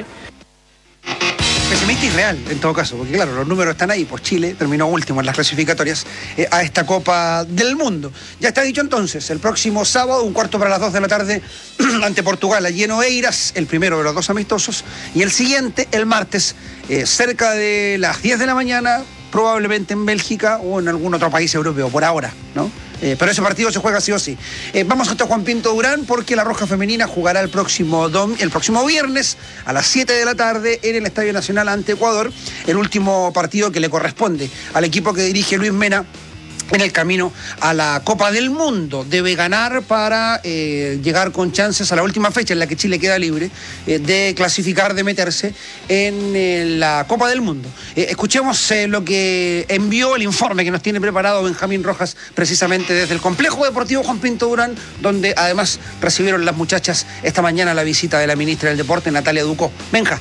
Pesimista y real, en todo caso, porque claro, los números están ahí, pues Chile terminó último en las clasificatorias eh, a esta Copa del Mundo. Ya está dicho entonces, el próximo sábado, un cuarto para las dos de la tarde, ante Portugal, allí en Oeiras, el primero de los dos amistosos, y el siguiente, el martes, eh, cerca de las diez de la mañana, probablemente en Bélgica o en algún otro país europeo, por ahora, ¿no? Eh, pero ese partido se juega sí o sí. Eh, vamos hasta Juan Pinto Durán porque la Roja Femenina jugará el próximo, dom el próximo viernes a las siete de la tarde en el Estadio Nacional ante Ecuador, el último partido que le corresponde al equipo que dirige Luis Mena en el camino a la Copa del Mundo. Debe ganar para eh, llegar con chances a la última fecha en la que Chile queda libre eh, de clasificar, de meterse en eh, la Copa del Mundo. Eh, escuchemos eh, lo que envió el informe que nos tiene preparado Benjamín Rojas precisamente desde el Complejo Deportivo Juan Pinto Durán, donde además recibieron las muchachas esta mañana la visita de la ministra del Deporte, Natalia Ducó. Benja.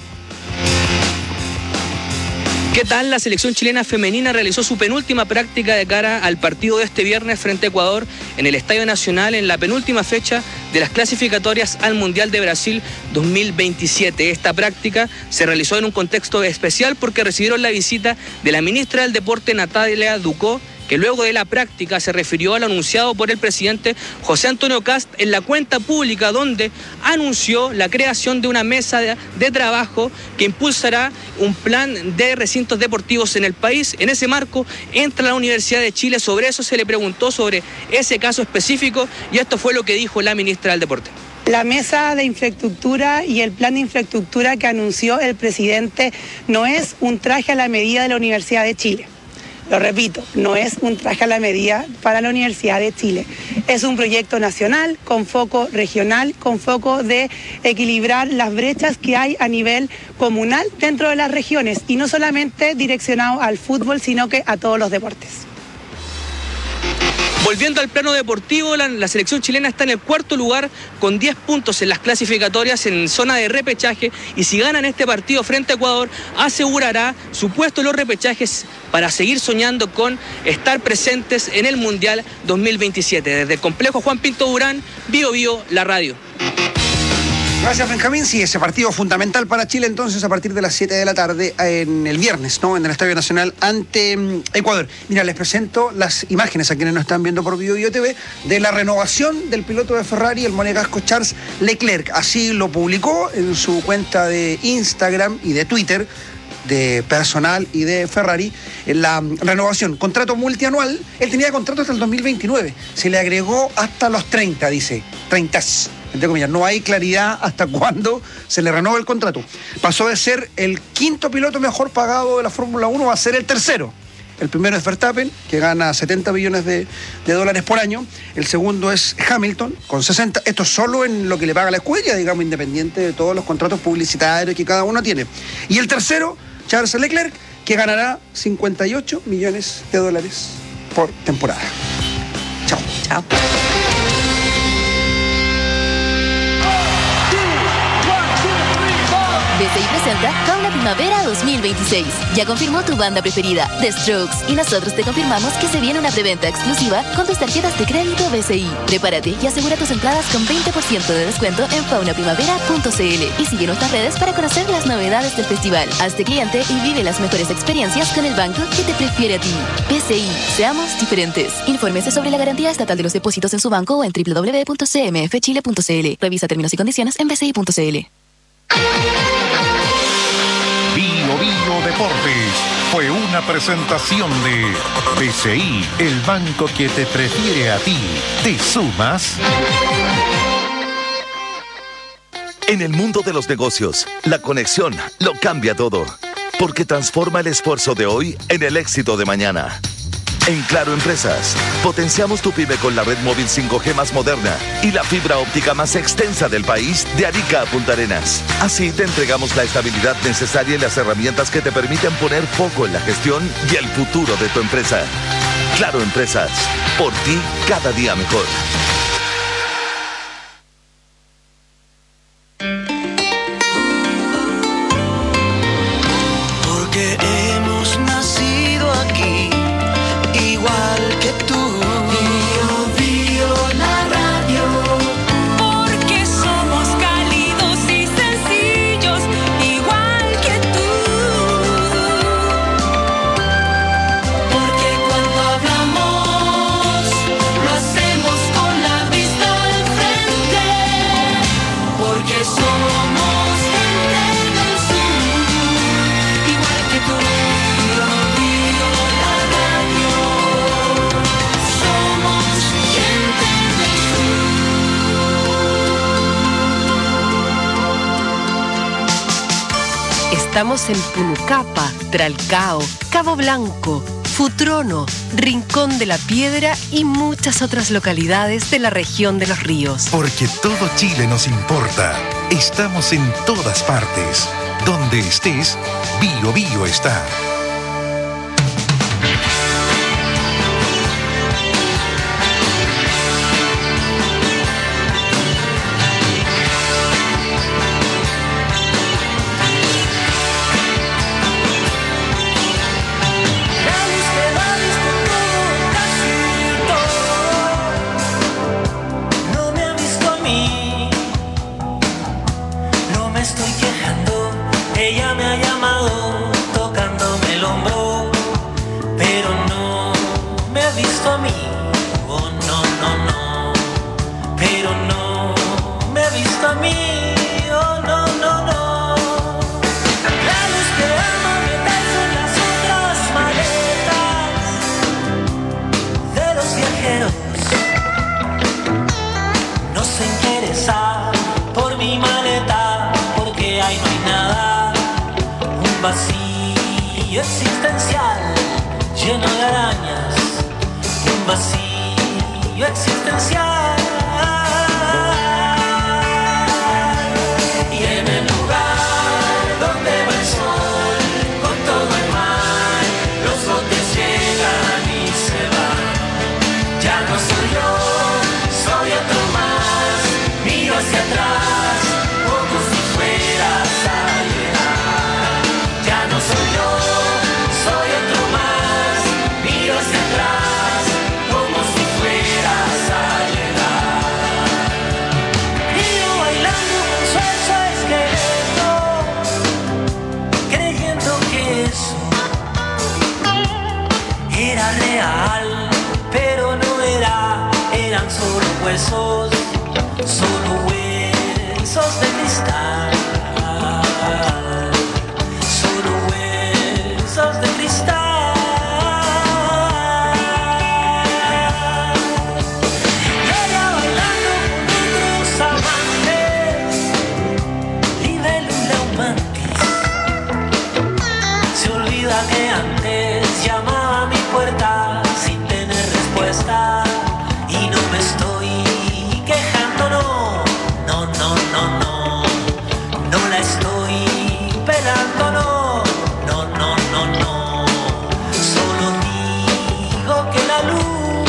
¿Qué tal? La selección chilena femenina realizó su penúltima práctica de cara al partido de este viernes frente a Ecuador en el Estadio Nacional en la penúltima fecha de las clasificatorias al Mundial de Brasil dos mil veintisiete. Esta práctica se realizó en un contexto especial porque recibieron la visita de la ministra del Deporte, Natalia Ducó, que luego de la práctica se refirió al anunciado por el presidente José Antonio Kast en la cuenta pública, donde anunció la creación de una mesa de, de trabajo que impulsará un plan de recintos deportivos en el país. En ese marco entra la Universidad de Chile. Sobre eso se le preguntó sobre ese caso específico y esto fue lo que dijo la ministra del Deporte. La mesa de infraestructura y el plan de infraestructura que anunció el presidente no es un traje a la medida de la Universidad de Chile. Lo repito, no es un traje a la medida para la Universidad de Chile. Es un proyecto nacional con foco regional, con foco de equilibrar las brechas que hay a nivel comunal dentro de las regiones y no solamente direccionado al fútbol, sino que a todos los deportes. Volviendo al plano deportivo, la, la selección chilena está en el cuarto lugar con diez puntos en las clasificatorias en zona de repechaje y si ganan este partido frente a Ecuador asegurará su puesto en los repechajes para seguir soñando con estar presentes en el Mundial dos mil veintisiete. Desde el complejo Juan Pinto Durán, Bio Bio, la radio. Gracias, Benjamín. Sí, ese partido fundamental para Chile entonces a partir de las siete de la tarde en el viernes, ¿no? En el Estadio Nacional ante um, Ecuador. Mira, les presento las imágenes a quienes nos están viendo por Bio Bio T V de la renovación del piloto de Ferrari, el monegasco Charles Leclerc. Así lo publicó en su cuenta de Instagram y de Twitter, de personal y de Ferrari, en la renovación. Contrato multianual. Él tenía contrato hasta el dos mil veintinueve. Se le agregó hasta los treinta, dice. treinta. Entre comillas, no hay claridad hasta cuándo se le renueva el contrato. Pasó de ser el quinto piloto mejor pagado de la Fórmula uno a ser el tercero. El primero es Verstappen, que gana setenta millones de, de dólares por año. El segundo es Hamilton, con sesenta. Esto solo en lo que le paga la escudería, digamos, independiente de todos los contratos publicitarios que cada uno tiene. Y el tercero, Charles Leclerc, que ganará cincuenta y ocho millones de dólares por temporada. Chao. Chao. B C I presenta Fauna Primavera dos mil veintiséis. Ya confirmó tu banda preferida, The Strokes, y nosotros te confirmamos que se viene una preventa exclusiva con tus tarjetas de crédito B C I. Prepárate y asegura tus entradas con veinte por ciento de descuento en fauna primavera punto c l y sigue nuestras redes para conocer las novedades del festival. Hazte cliente y vive las mejores experiencias con el banco que te prefiere a ti. B C I, seamos diferentes. Infórmese sobre la garantía estatal de los depósitos en su banco o en w w w punto c m f chile punto c l. Revisa términos y condiciones en b c i punto c l. Bio Bio Deportes fue una presentación de B C I, el banco que te prefiere a ti. ¿Te sumas? En el mundo de los negocios, la conexión lo cambia todo, porque transforma el esfuerzo de hoy en el éxito de mañana. En Claro Empresas, potenciamos tu pyme con la red móvil cinco G más moderna y la fibra óptica más extensa del país de Arica a Punta Arenas. Así te entregamos la estabilidad necesaria y las herramientas que te permiten poner foco en la gestión y el futuro de tu empresa. Claro Empresas, por ti cada día mejor. Porque hemos nacido aquí, igual que tú. Bio, bio, la radio. Porque somos cálidos y sencillos, igual que tú. Porque cuando hablamos, lo hacemos con la vista al frente. Porque somos gente del sur, igual que tú. Bio, bio, la radio. Somos gente del Estamos en Punucapa, Tralcao, Cabo Blanco, Futrono, Rincón de la Piedra y muchas otras localidades de la región de los ríos. Porque todo Chile nos importa. Estamos en todas partes. Donde estés, Bio Bio está. No me ha visto a mí junto a mí, oh no, no, no. La luz que ama meterse en las otras maletas de los viajeros. No se interesa por mi maleta, porque ahí no hay nada, un vacío existencial lleno de arañas, un vacío existencial. Y en el lugar donde va el sol, con todo el mar, los botes llegan y se van. Ya no soy yo, soy otro más, miro hacia atrás, como si fueras a llegar. Ya no soy yo, soy otro más, miro hacia atrás, como si fueras a llegar. Miro bailando con su esqueleto, creyendo que eso era real, pero no era, eran solo huesos, solo huesos de cristal, solo huesos de cristal. Y ella bailando con otros amantes, libélula un mantis, se olvida que antes llamaba a mi puerta sin tener respuesta. Y no me estoy quejando, no, no, no, no, no, no la estoy pelando, no, no, no, no, no, solo digo que la luz.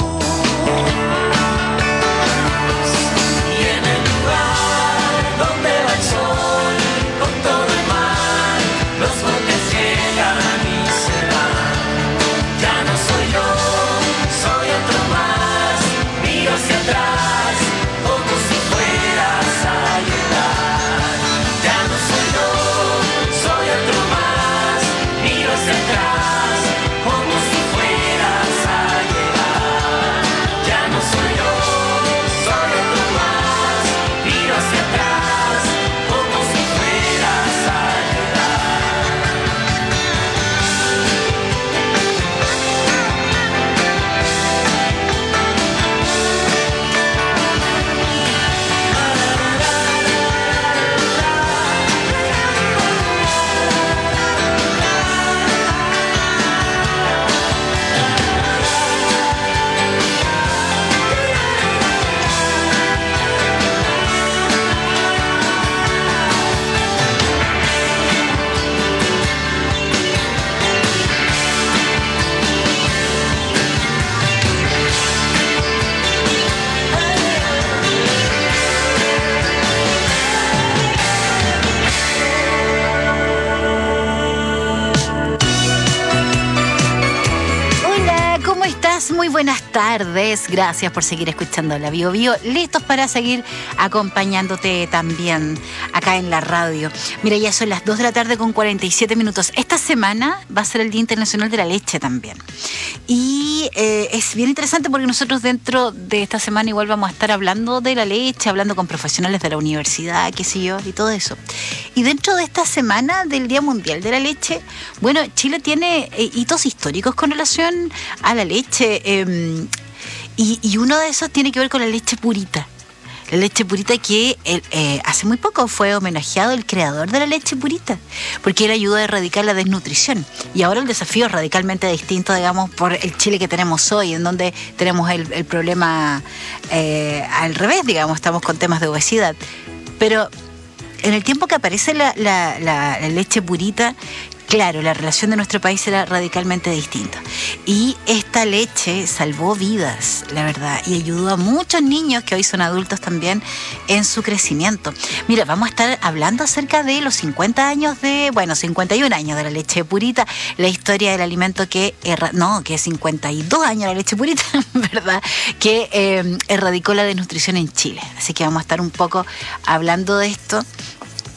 Y en el lugar donde va el sol, con todo el mar, los botes llegan y se van. Ya no soy yo, soy otro más, miro hacia atrás, como si fueras a llegar. Ya no soy yo, soy otro más, miro hacia atrás, como si fueras a llegar. Ya no soy yo, soy otro más, miro hacia atrás, como si fueras a llegar. Hola, ¿cómo estás? Muy buenas tardes. Gracias por seguir escuchando la Bio Bio. Listos para seguir acompañándote también acá en la radio. Mira, ya son las dos de la tarde con cuarenta y siete minutos. Esta semana va a ser el Día Internacional de la Leche también. Y eh, es bien interesante porque nosotros dentro de esta semana igual vamos a estar hablando de la leche, hablando con profesionales de la universidad, qué sé yo, y todo eso. Y dentro de esta semana del Día Mundial de la Leche, bueno, Chile tiene eh, hitos históricos con relación a la leche. Eh, y, y uno de esos tiene que ver con la leche purita. La leche purita que eh, hace muy poco fue homenajeado el creador de la leche purita, porque él ayudó a erradicar la desnutrición. Y ahora el desafío es radicalmente distinto, digamos, por el Chile que tenemos hoy, en donde tenemos el, el problema eh, al revés, digamos, estamos con temas de obesidad. Pero en el tiempo que aparece la, la, la, la leche purita, claro, la relación de nuestro país era radicalmente distinta. Y esta leche salvó vidas, la verdad, y ayudó a muchos niños que hoy son adultos también en su crecimiento. Mira, vamos a estar hablando acerca de los cincuenta años de, bueno, cincuenta y un años de la leche purita, la historia del alimento que, erra, no, que cincuenta y dos años la leche purita, ¿verdad? Que eh, erradicó la desnutrición en Chile. Así que vamos a estar un poco hablando de esto.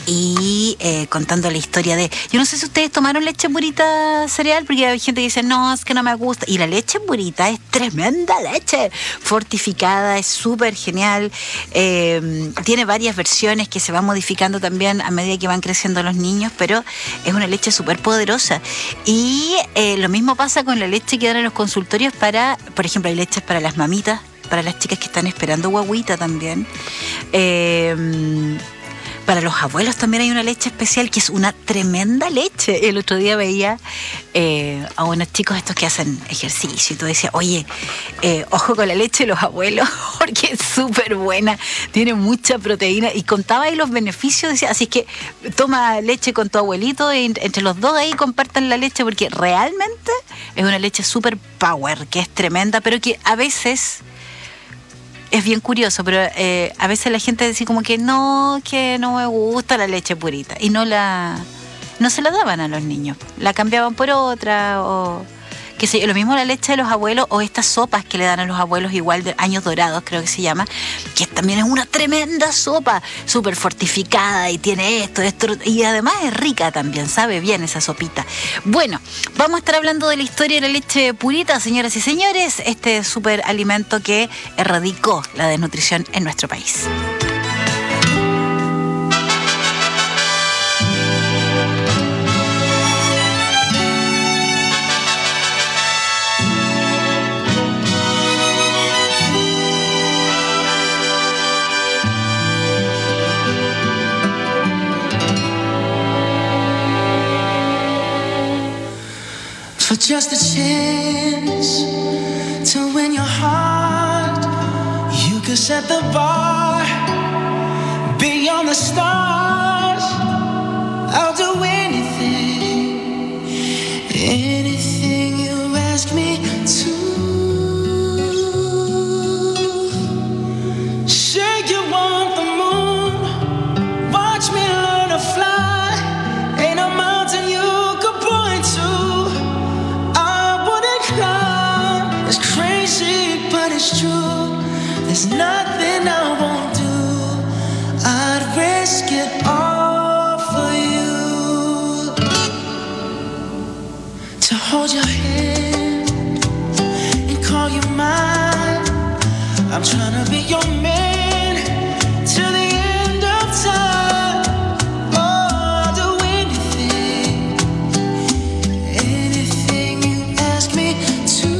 y eh, contando la historia de... Yo no sé si ustedes tomaron leche purita cereal, porque hay gente que dice, no, es que no me gusta. Y la leche purita es tremenda leche, fortificada, es súper genial. Eh, tiene varias versiones que se van modificando también a medida que van creciendo los niños, pero es una leche súper poderosa. Y eh, lo mismo pasa con la leche que dan en los consultorios para, por ejemplo, hay leches para las mamitas, para las chicas que están esperando guagüita también. Eh, para los abuelos también hay una leche especial que es una tremenda leche. El otro día veía eh, a unos chicos estos que hacen ejercicio y tú decías, oye, eh, ojo con la leche de los abuelos porque es súper buena, tiene mucha proteína, y contaba ahí los beneficios, decía, así que toma leche con tu abuelito y entre los dos ahí compartan la leche porque realmente es una leche súper power, que es tremenda, pero que a veces... Es bien curioso, pero eh, a veces la gente dice como que no, que no me gusta la leche purita. Y no la no se la daban a los niños. La cambiaban por otra o... que sé yo, lo mismo la leche de los abuelos o estas sopas que le dan a los abuelos igual de años dorados, creo que se llama, que también es una tremenda sopa, súper fortificada y tiene esto, esto, y además es rica también, sabe bien esa sopita. Bueno, vamos a estar hablando de la historia de la leche purita, señoras y señores, este súper alimento que erradicó la desnutrición en nuestro país. For just a chance to win your heart, you could set the bar beyond the stars. I'll do anything, anything you ask me to. Say you want the moon, watch me learn to fly. Ain't a mountain you could point to. But it's true, there's nothing I won't do. I'd risk it all for you. To hold your hand and call you mine. I'm trying to be your man till the end of time. Oh, I'll do anything, anything you ask me to.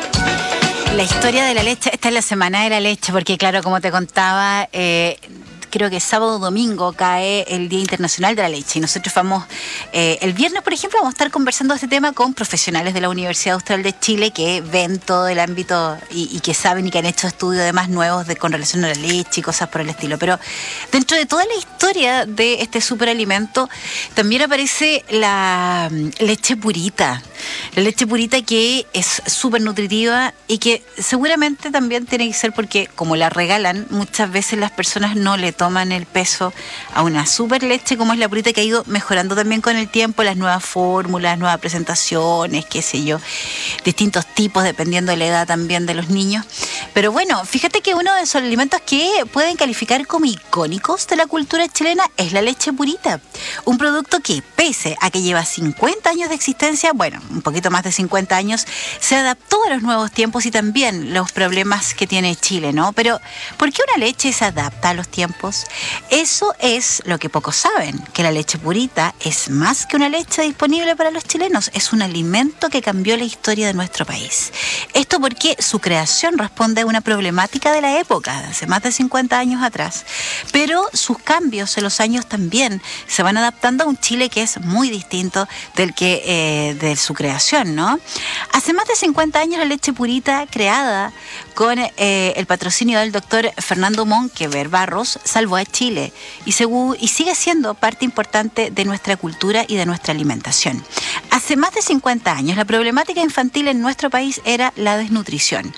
La historia de la leche, esta es la semana de la leche, porque claro, como te contaba, eh, creo que sábado o domingo cae el Día Internacional de la Leche y nosotros vamos, eh, el viernes por ejemplo, vamos a estar conversando de este tema con profesionales de la Universidad Austral de Chile que ven todo el ámbito y, y que saben y que han hecho estudios además nuevos de, con relación a la leche y cosas por el estilo. Pero dentro de toda la historia de este superalimento también aparece la leche purita. La leche purita que es súper nutritiva y que seguramente también tiene que ser porque como la regalan, muchas veces las personas no le toman el peso a una super leche como es la purita, que ha ido mejorando también con el tiempo, las nuevas fórmulas, nuevas presentaciones, qué sé yo, distintos tipos dependiendo de la edad también de los niños. Pero bueno, fíjate que uno de esos alimentos que pueden calificar como icónicos de la cultura chilena es la leche purita. Un producto que, pese a que lleva cincuenta años de existencia, bueno, un poquito más de cincuenta años, se adaptó a los nuevos tiempos y también los problemas que tiene Chile, ¿no? Pero, ¿por qué una leche se adapta a los tiempos? Eso es lo que pocos saben, que la leche purita es más que una leche disponible para los chilenos, es un alimento que cambió la historia de nuestro país. Esto porque su creación responde a una problemática de la época, de hace más de cincuenta años atrás, pero sus cambios en los años también se van adaptando a un Chile que es muy distinto del que eh, de su creación, ¿no? Hace más de cincuenta años la leche purita, creada con eh, el patrocinio del doctor Fernando Monkever Barros, salvó a Chile y, según, y sigue siendo parte importante de nuestra cultura y de nuestra alimentación. Hace más de cincuenta años la problemática infantil en nuestro país era la desnutrición.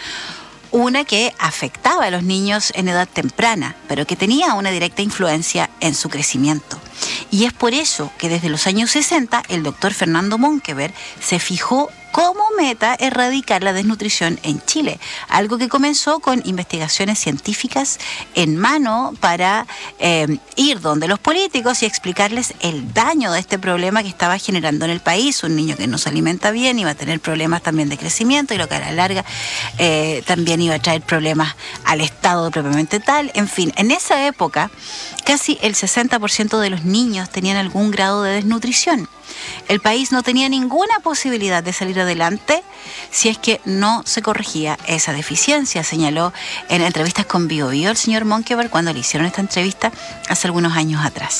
Una que afectaba a los niños en edad temprana, pero que tenía una directa influencia en su crecimiento. Y es por eso que desde los años sesenta el doctor Fernando Monkever se fijó como meta erradicar la desnutrición en Chile, algo que comenzó con investigaciones científicas en mano para eh, ir donde los políticos y explicarles el daño de este problema que estaba generando en el país. Un niño que no se alimenta bien iba a tener problemas también de crecimiento y lo que a la larga eh, también iba a traer problemas al Estado propiamente tal. En fin, en esa época casi el sesenta por ciento de los niños tenían algún grado de desnutrición. El país no tenía ninguna posibilidad de salir adelante si es que no se corregía esa deficiencia, señaló en entrevistas con Bio Bio el señor Monkever cuando le hicieron esta entrevista hace algunos años atrás.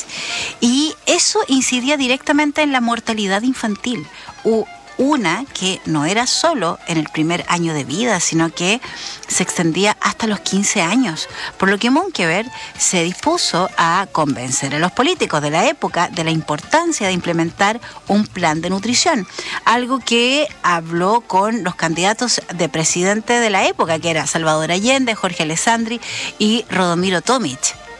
Y eso incidía directamente en la mortalidad infantil, u una que no era solo en el primer año de vida, sino que se extendía hasta los quince años, por lo que Monkever se dispuso a convencer a los políticos de la época de la importancia de implementar un plan de nutrición, algo que habló con los candidatos de presidente de la época, que era Salvador Allende, Jorge Alessandri y Rodomiro Tomic.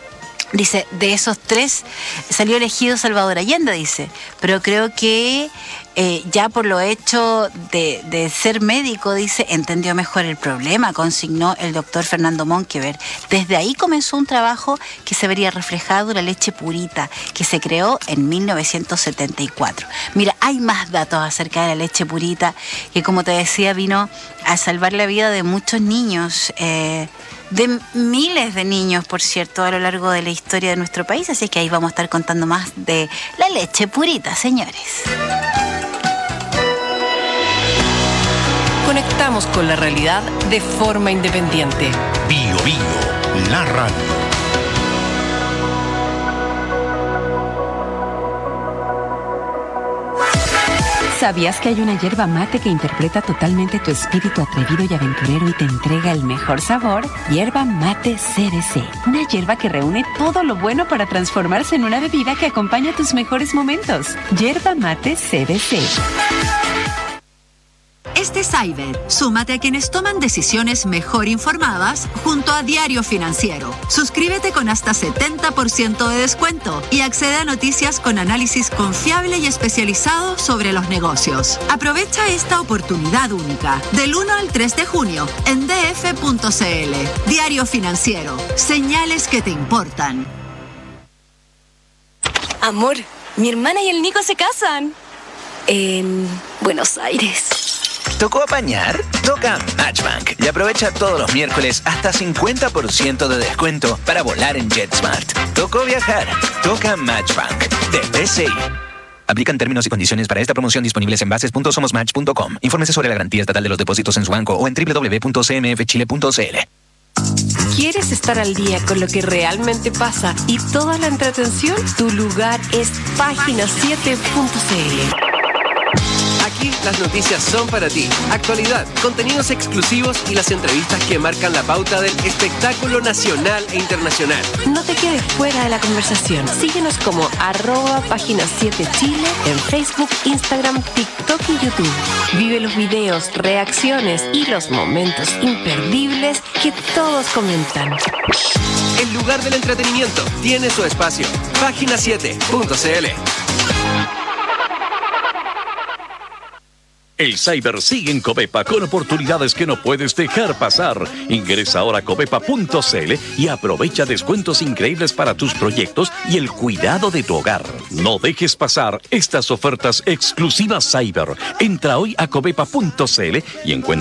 Dice, de esos tres salió elegido Salvador Allende, dice, pero creo que eh, ya por lo hecho de, de ser médico, dice, entendió mejor el problema, consignó el doctor Fernando Monkever. Desde ahí comenzó un trabajo que se vería reflejado en la leche purita, que se creó en mil novecientos setenta y cuatro. Mira, hay más datos acerca de la leche purita, que como te decía, vino a salvar la vida de muchos niños, eh, de miles de niños, por cierto, a lo largo de la historia de nuestro país, así que ahí vamos a estar contando más de la leche purita, señores. Conectamos con la realidad de forma independiente. Bio Bio, la radio. ¿Sabías que hay una hierba mate que interpreta totalmente tu espíritu atrevido y aventurero y te entrega el mejor sabor? Hierba Mate C D C. Una hierba que reúne todo lo bueno para transformarse en una bebida que acompaña tus mejores momentos. Hierba Mate C D C. Este Cyber, súmate a quienes toman decisiones mejor informadas junto a Diario Financiero. Suscríbete con hasta setenta por ciento de descuento y accede a noticias con análisis confiable y especializado sobre los negocios. Aprovecha esta oportunidad única del uno al tres de junio en d f punto c l. Diario Financiero, señales que te importan. Amor, mi hermana y el Nico se casan en Buenos Aires. ¿Tocó apañar? Toca Matchbank y aprovecha todos los miércoles hasta cincuenta por ciento de descuento para volar en JetSmart. ¿Tocó viajar? Toca Matchbank de B C I. Aplican términos y condiciones para esta promoción disponibles en bases punto somosmatch punto com. Infórmese sobre la garantía estatal de los depósitos en su banco o en doble u doble u doble u punto c m f chile punto c l. ¿Quieres estar al día con lo que realmente pasa y toda la entretención? Tu lugar es página siete punto c l. Aquí las noticias son para ti. Actualidad, contenidos exclusivos y las entrevistas que marcan la pauta del espectáculo nacional e internacional. No te quedes fuera de la conversación. Síguenos como arroba página siete Chile en Facebook, Instagram, TikTok y YouTube. Vive los videos, reacciones y los momentos imperdibles que todos comentan. El lugar del entretenimiento tiene su espacio. página siete punto c l. El Cyber sigue en Covepa con oportunidades que no puedes dejar pasar. Ingresa ahora a covepa punto c l y aprovecha descuentos increíbles para tus proyectos y el cuidado de tu hogar. No dejes pasar estas ofertas exclusivas Cyber. Entra hoy a covepa punto c l y encuentra